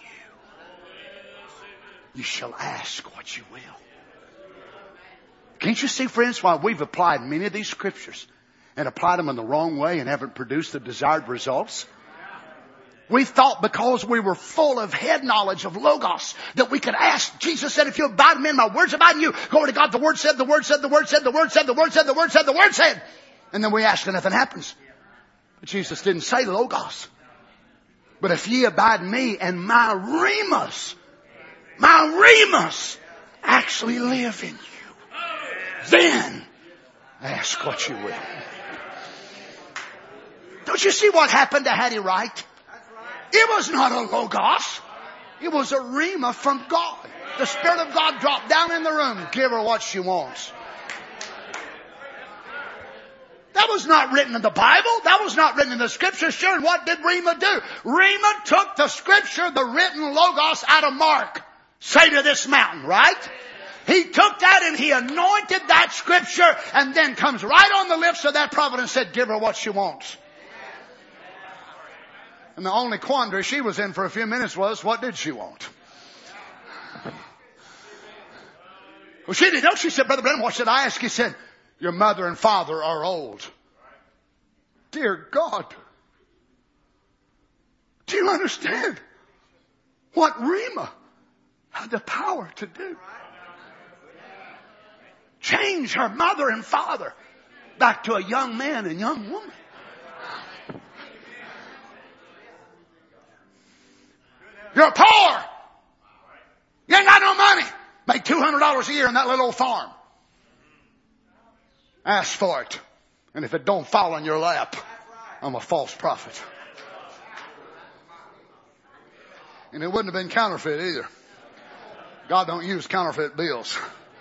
you shall ask what you will. Can't you see, friends, why we've applied many of these scriptures and applied them in the wrong way and haven't produced the desired results? We thought because we were full of head knowledge of Logos that we could ask. Jesus said, if you abide in me and my words abide in you. Glory to God, the Word said, the Word said, the Word said, the Word said, the Word said, the Word said, the Word said. And then we ask and nothing happens. But Jesus didn't say Logos. But if ye abide in me and my rhemas actually live in you, then ask what you will. Don't you see what happened to Hattie Wright? It was not a logos. It was a rhema from God. The Spirit of God dropped down in the room. Give her what she wants. That was not written in the Bible. That was not written in the Scriptures. Sure, and what did Rhema do? Rhema took the Scripture, the written logos, out of Mark. Say to this mountain, right? He took that and he anointed that Scripture and then comes right on the lips of that prophet and said, give her what she wants. And the only quandary she was in for a few minutes was, what did she want? Well, she didn't know. She said, Brother Branham, what should I ask? He said, your mother and father are old. Dear God. Do you understand what Rhema had the power to do? Change her mother and father back to a young man and young woman. You're poor. You ain't got no money. Make $200 a year in that little old farm. Ask for it. And if it don't fall in your lap, I'm a false prophet. And it wouldn't have been counterfeit either. God don't use counterfeit bills.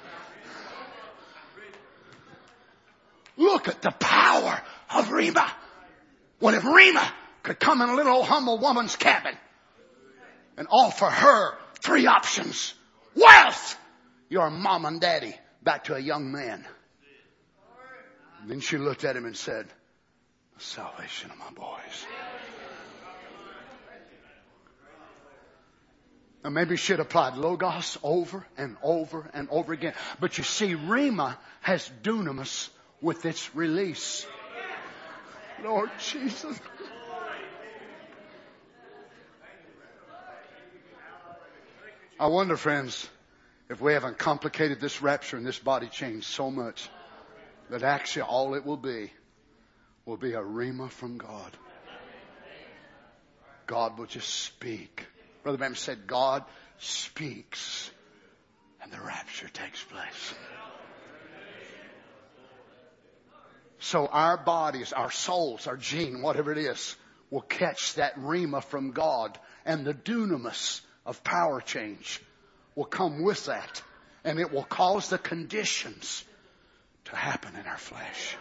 Look at the power of Rhema. What if Rhema could come in a little old humble woman's cabin and offer her 3 options? Wealth! Your mom and daddy back to a young man. And then she looked at him and said, the salvation of my boys. Now maybe she'd applied Logos over and over and over again. But you see, Rhema has dunamis with its release. Lord Jesus. I wonder, friends, if we haven't complicated this rapture and this body change so much that actually all it will be a rhema from God. God will just speak. Brother Branham said, God speaks and the rapture takes place. So our bodies, our souls, our gene, whatever it is, will catch that rhema from God, and the dunamis of power change will come with that, and it will cause the conditions to happen in our flesh.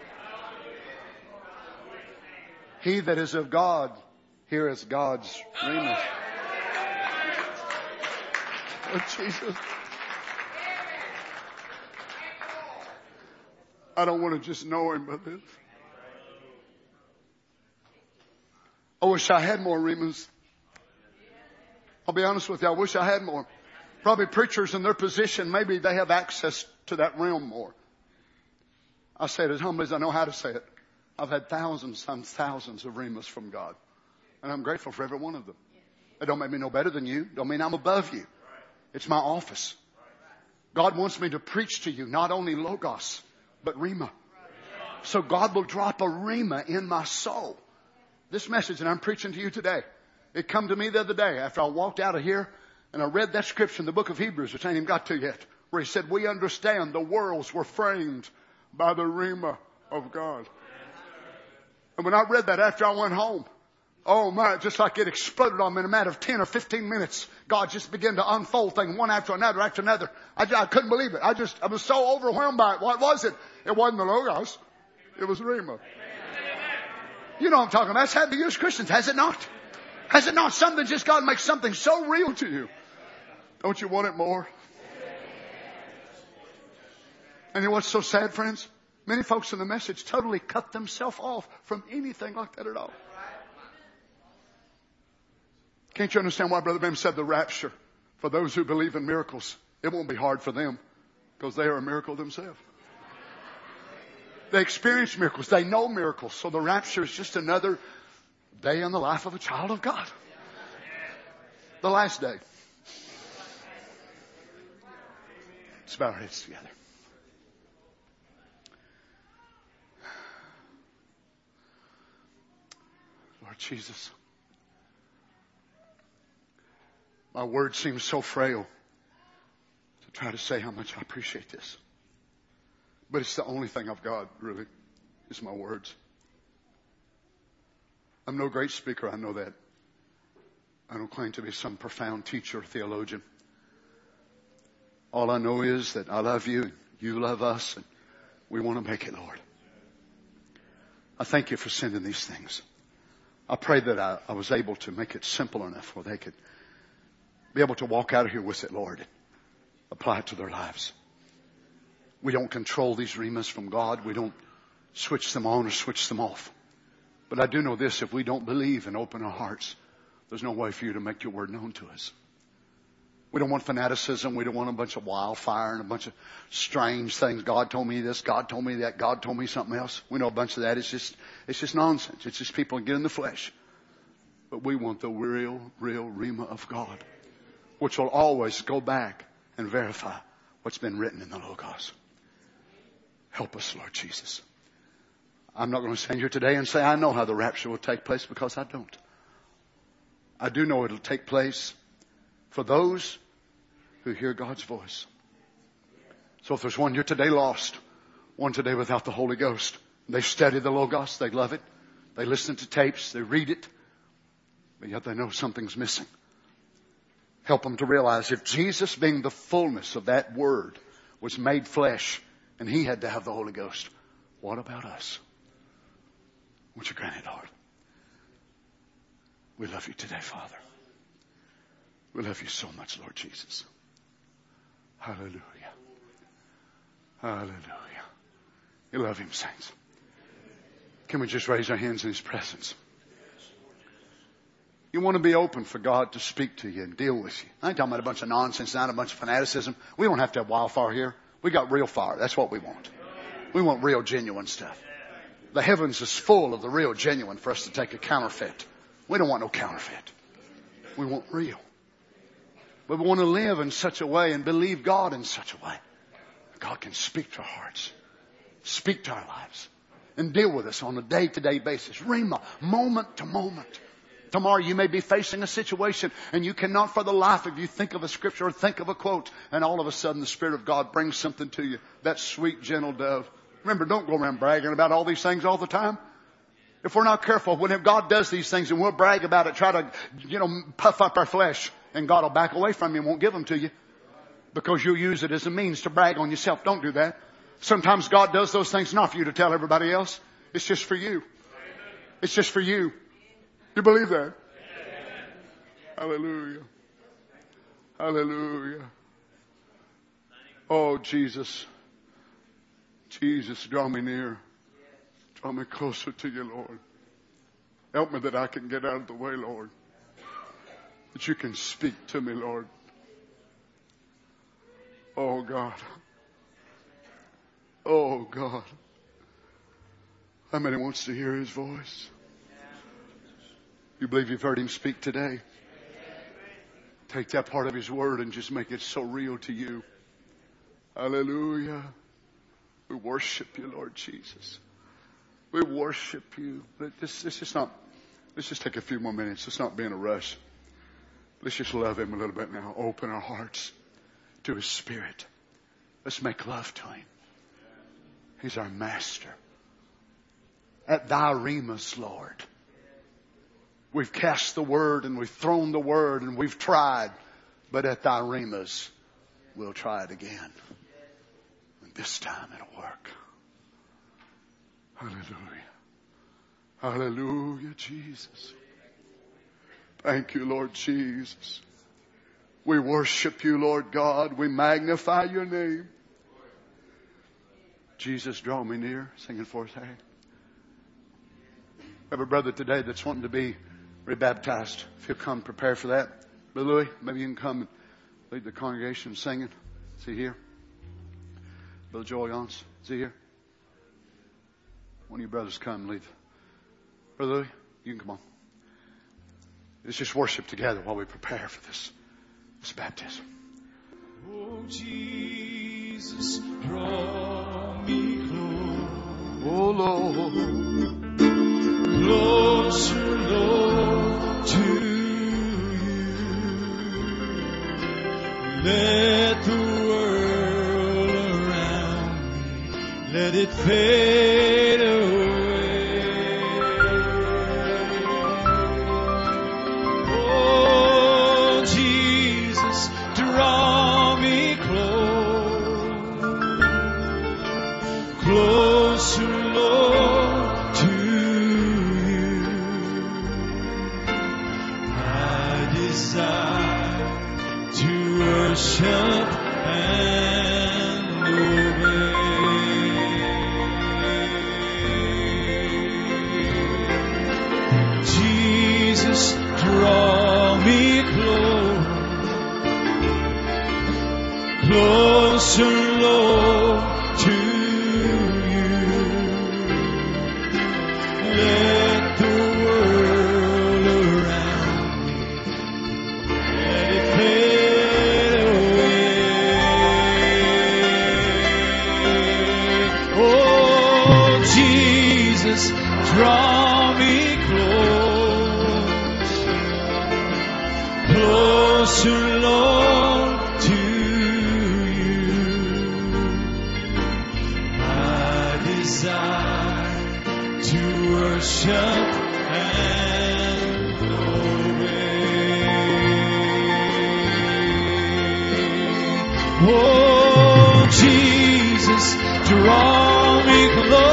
He that is of God heareth God's rhema. Oh, Jesus. I don't want to just know him, but this. I wish I had more rhemas. I'll be honest with you. I wish I had more. Probably preachers in their position, maybe they have access to that realm more. I say it as humbly as I know how to say it. I've had thousands times thousands of rhemas from God. And I'm grateful for every one of them. It don't make me no better than you. Don't mean I'm above you. It's my office. God wants me to preach to you not only Logos, but Rhema. So God will drop a Rhema in my soul. This message that I'm preaching to you today, it come to me the other day after I walked out of here and I read that scripture in the book of Hebrews, which I ain't even got to yet, where he said, we understand the worlds were framed by the Rhema of God. And when I read that after I went home, oh my, just like it exploded on me in a matter of 10 or 15 minutes. God just began to unfold things one after another after another. I couldn't believe it. I was so overwhelmed by it. What was it? It wasn't the Logos. It was Rhema. You know what I'm talking about. It's happened to you as Christians, has it not? Has it not? Something just God makes something so real to you. Don't you want it more? And you know what's so sad, friends? Many folks in the message totally cut themselves off from anything like that at all. Can't you understand why Brother Branham said the rapture, for those who believe in miracles, it won't be hard for them because they are a miracle themselves. They experience miracles. They know miracles. So the rapture is just another day in the life of a child of God. The last day. Let's bow our heads together. Lord Jesus, My words seem so frail to try to say how much I appreciate this. But it's the only thing I've got, really, is my words. I'm no great speaker, I know that. I don't claim to be some profound teacher or theologian. All I know is that I love you, and you love us, and we want to make it, Lord. I thank you for sending these things. I pray that I was able to make it simple enough where they could be able to walk out of here with it, Lord, and apply it to their lives. We don't control these rhemas from God. We don't switch them on or switch them off. But I do know this, if we don't believe and open our hearts, there's no way for you to make your word known to us. We don't want fanaticism. We don't want a bunch of wildfire and a bunch of strange things. God told me this. God told me that. God told me something else. We know a bunch of that. It's just nonsense. It's just people get in the flesh. But we want the real rhema of God, which will always go back and verify what's been written in the Logos. Help us, Lord Jesus. I'm not going to stand here today and say I know how the rapture will take place, because I don't. I do know it'll take place for those who hear God's voice. So if there's one here today lost, one today without the Holy Ghost, they study the Logos, they love it, they listen to tapes, they read it, but yet they know something's missing. Help them to realize if Jesus, being the fullness of that word, was made flesh and he had to have the Holy Ghost, what about us? Won't you grant it, Lord? We love you today, Father. We love you so much, Lord Jesus. Hallelujah. Hallelujah. You love him, saints. Can we just raise our hands in his presence? You want to be open for God to speak to you and deal with you. I ain't talking about a bunch of nonsense, not a bunch of fanaticism. We don't have to have wildfire here. We got real fire. That's what we want. We want real, genuine stuff. The heavens is full of the real, genuine for us to take a counterfeit. We don't want no counterfeit. We want real. But we want to live in such a way and believe God in such a way. God can speak to our hearts, speak to our lives, and deal with us on a day-to-day basis. Rhema, moment to moment. Tomorrow you may be facing a situation and you cannot for the life of you think of a scripture or think of a quote, and all of a sudden the Spirit of God brings something to you. That sweet, gentle dove. Remember, don't go around bragging about all these things all the time. If we're not careful, when God does these things and we'll brag about it, try to, puff up our flesh, and God will back away from you and won't give them to you because you'll use it as a means to brag on yourself. Don't do that. Sometimes God does those things not for you to tell everybody else. It's just for you. It's just for you. You believe that? Hallelujah. Hallelujah. Oh, Jesus. Jesus, draw me near. Draw me closer to you, Lord. Help me that I can get out of the way, Lord. That you can speak to me, Lord. Oh, God. Oh, God. How many wants to hear his voice? You believe you've heard him speak today? Take that part of his word and just make it so real to you. Hallelujah. We worship you, Lord Jesus. We worship you. Let's just take a few more minutes. Let's not be in a rush. Let's just love him a little bit now. Open our hearts to his Spirit. Let's make love to him. He's our master. At thy rhemas, Lord. We've cast the word and we've thrown the word and we've tried. But at thy rhemas, we'll try it again. And this time it'll work. Hallelujah. Hallelujah, Jesus. Thank you, Lord Jesus. We worship you, Lord God. We magnify your name. Jesus, draw me near. Singing for us, hey. I have a brother today that's wanting to be rebaptized. If you'll come prepare for that. Brother Louis, maybe you can come and lead the congregation singing. Is he here? Brother Joel Yance, is he here? One of you brothers come and lead. Brother Louis, you can come on. Let's just worship together while we prepare for this baptism.
Oh, Jesus, draw me close.
Oh, Lord.
Closer, Lord, to you. Let the world around me, let it fade away. Oh, Jesus, draw me closer, Lord, to you. I desire to worship and obey. Jesus, draw me closer, Lord, to you. Let the world around me, let it fade away. Oh, Jesus, draw me closer, Lord, to you. I desire to worship and obey. Oh, Jesus, draw me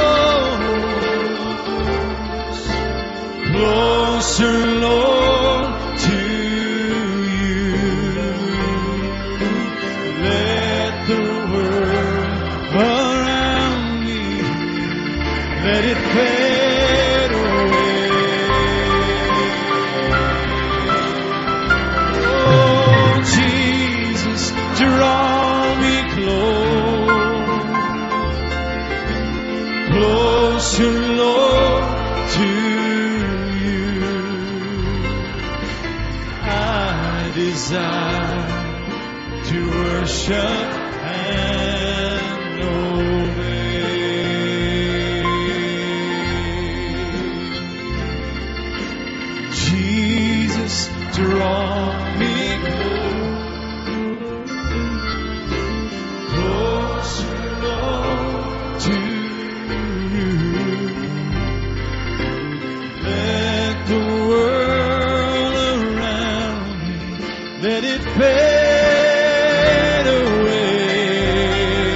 closer, Lord, to you. Let the world around me, let it fade away. Oh, Jesus, draw me closer, Lord, to you. I desire to worship and obey. Jesus, draw me closer, Lord, to you. Let the world around me, let it fade away.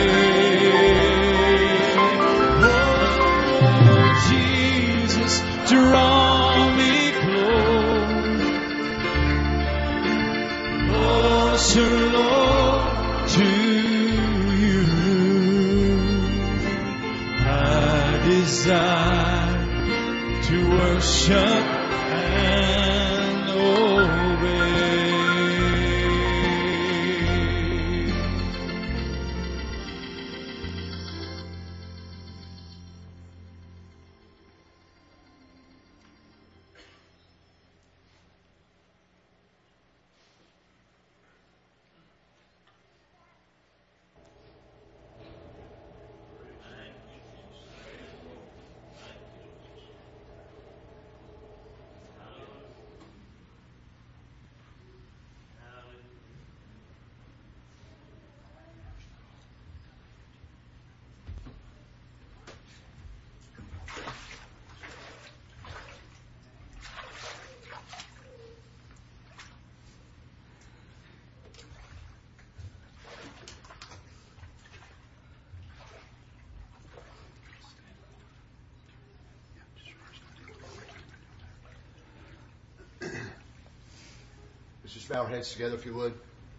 Oh, Jesus, draw me closer, Lord, to you. I desire to worship and obey.
Let's just bow our heads together, if you would.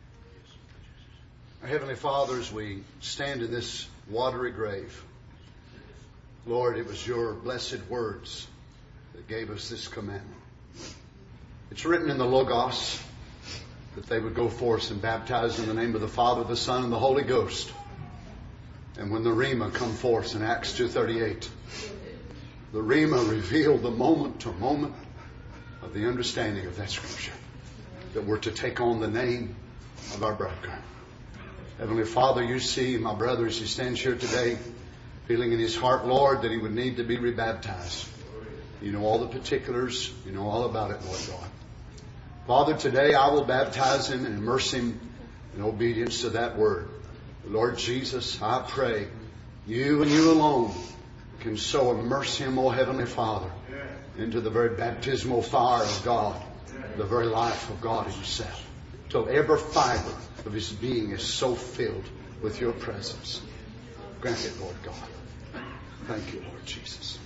Our Heavenly Father, as we stand in this watery grave, Lord, it was your blessed words that gave us this commandment. It's written in the Logos that they would go forth and baptize in the name of the Father, the Son, and the Holy Ghost. And when the Rhema come forth in Acts 2:38, the Rhema revealed the moment to moment of the understanding of that Scripture, that we're to take on the name of our bridegroom. Heavenly Father, you see my brother as he stands here today, feeling in his heart, Lord, that he would need to be rebaptized. You know all the particulars. You know all about it, Lord God. Father, today I will baptize him and immerse him in obedience to that word. Lord Jesus, I pray you and you alone can so immerse him, O Heavenly Father, into the very baptismal fire of God, the very life of God himself, till every fiber of his being is so filled with your presence. Grant it, Lord God. Thank you, Lord Jesus.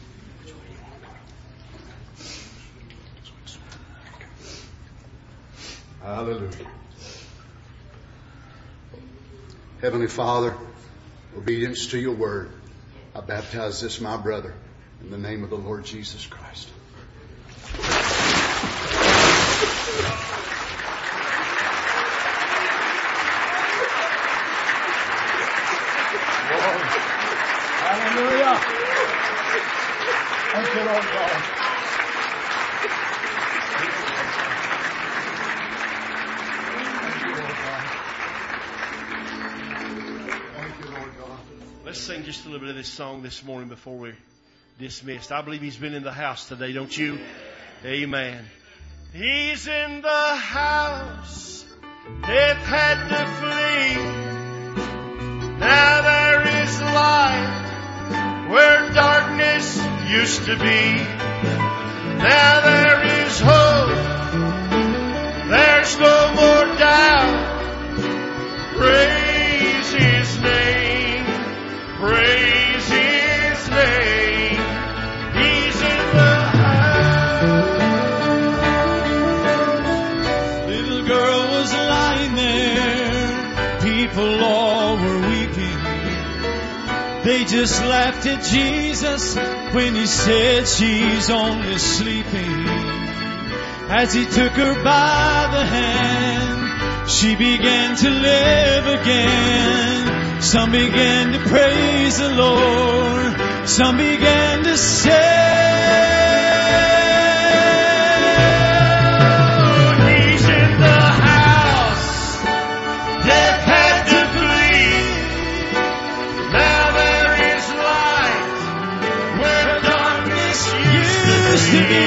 Hallelujah. Heavenly Father, obedience to your word, I baptize this my brother in the name of the Lord Jesus Christ. Hallelujah. Thank you, Lord God.
Let's sing just a little bit of this song this morning before we're dismissed. I believe he's been in the house today, don't you? Amen. He's in the house. Death had to flee. Now there is light where darkness used to be. Now there is hope. There's no more doubt. Praise his name. Praise his name. He's in the house.
Little girl was lying there. People all were weeping. They just laughed at Jesus when he said she's only sleeping. As he took her by the hand, she began to live again. Some began to praise the Lord. Some began to say,
he's in the house. Death had to flee. Now there is light where darkness used to be.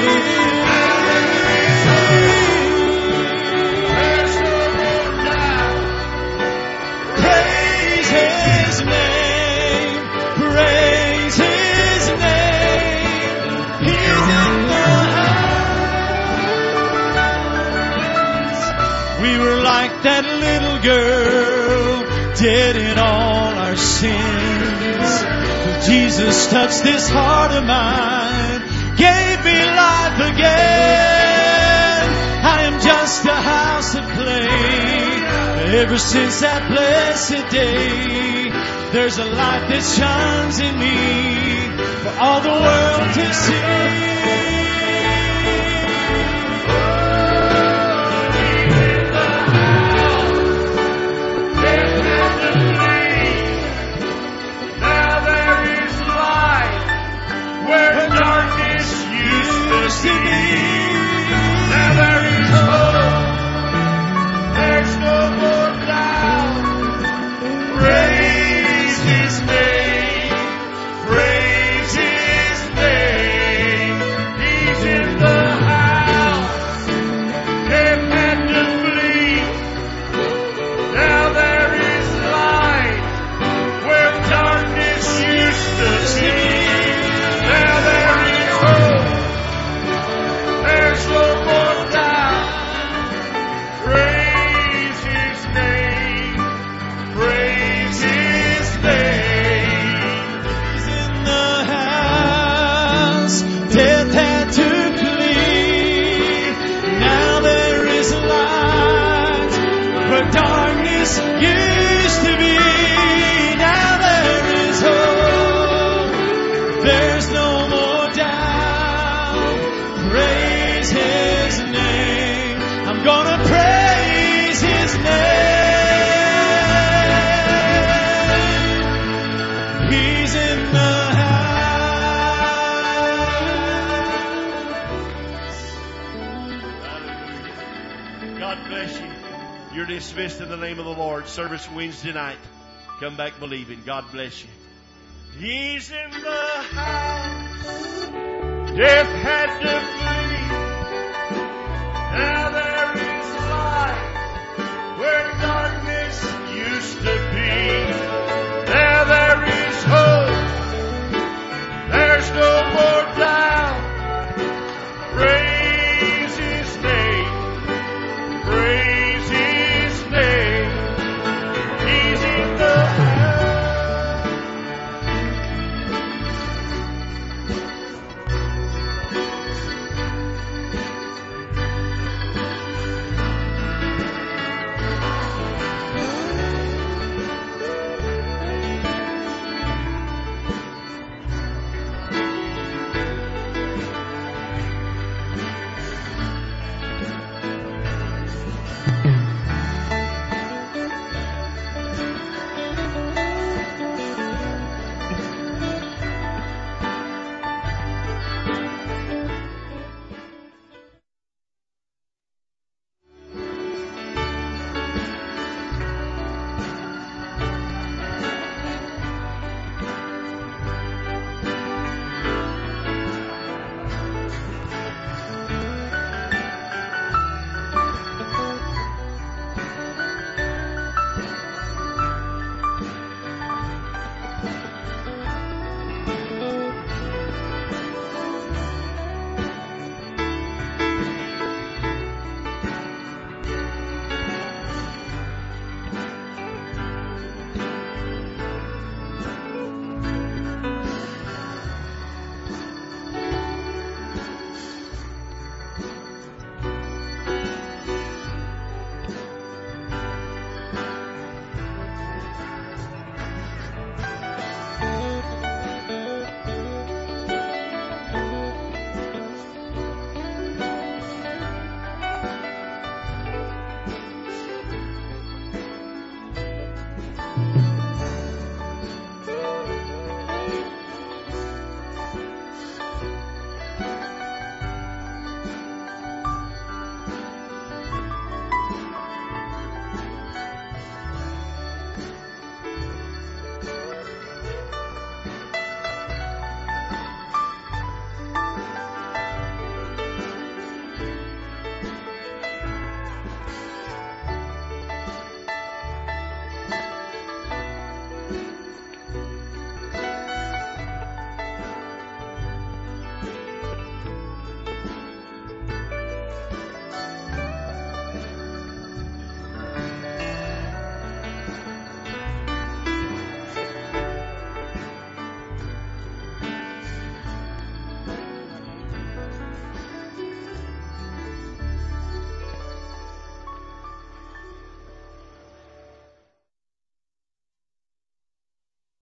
That little girl, dead in all our sins. But Jesus touched this heart of mine, gave me life again. I am just a house of clay. Ever since that blessed day, there's a light that shines in me for all the world to see.
Now there is hope. There's no more doubt. Praise his name. Praise his name. He's in the house. Death had to flee. Now there is light where darkness used to be. Now there is hope. There's no more doubt. Praise his name. Praise his name.
He's in the house. Death had to flee. Now there is light where darkness used to be. Now there is hope. There's no more doubt. Praise his name. I'm gonna praise his name. He's in the house.
God bless you. You're dismissed in the name of the Lord. Service Wednesday night. Come back believing. God bless you. He's in the house. Death had to flee. Now there is light where darkness
Lord.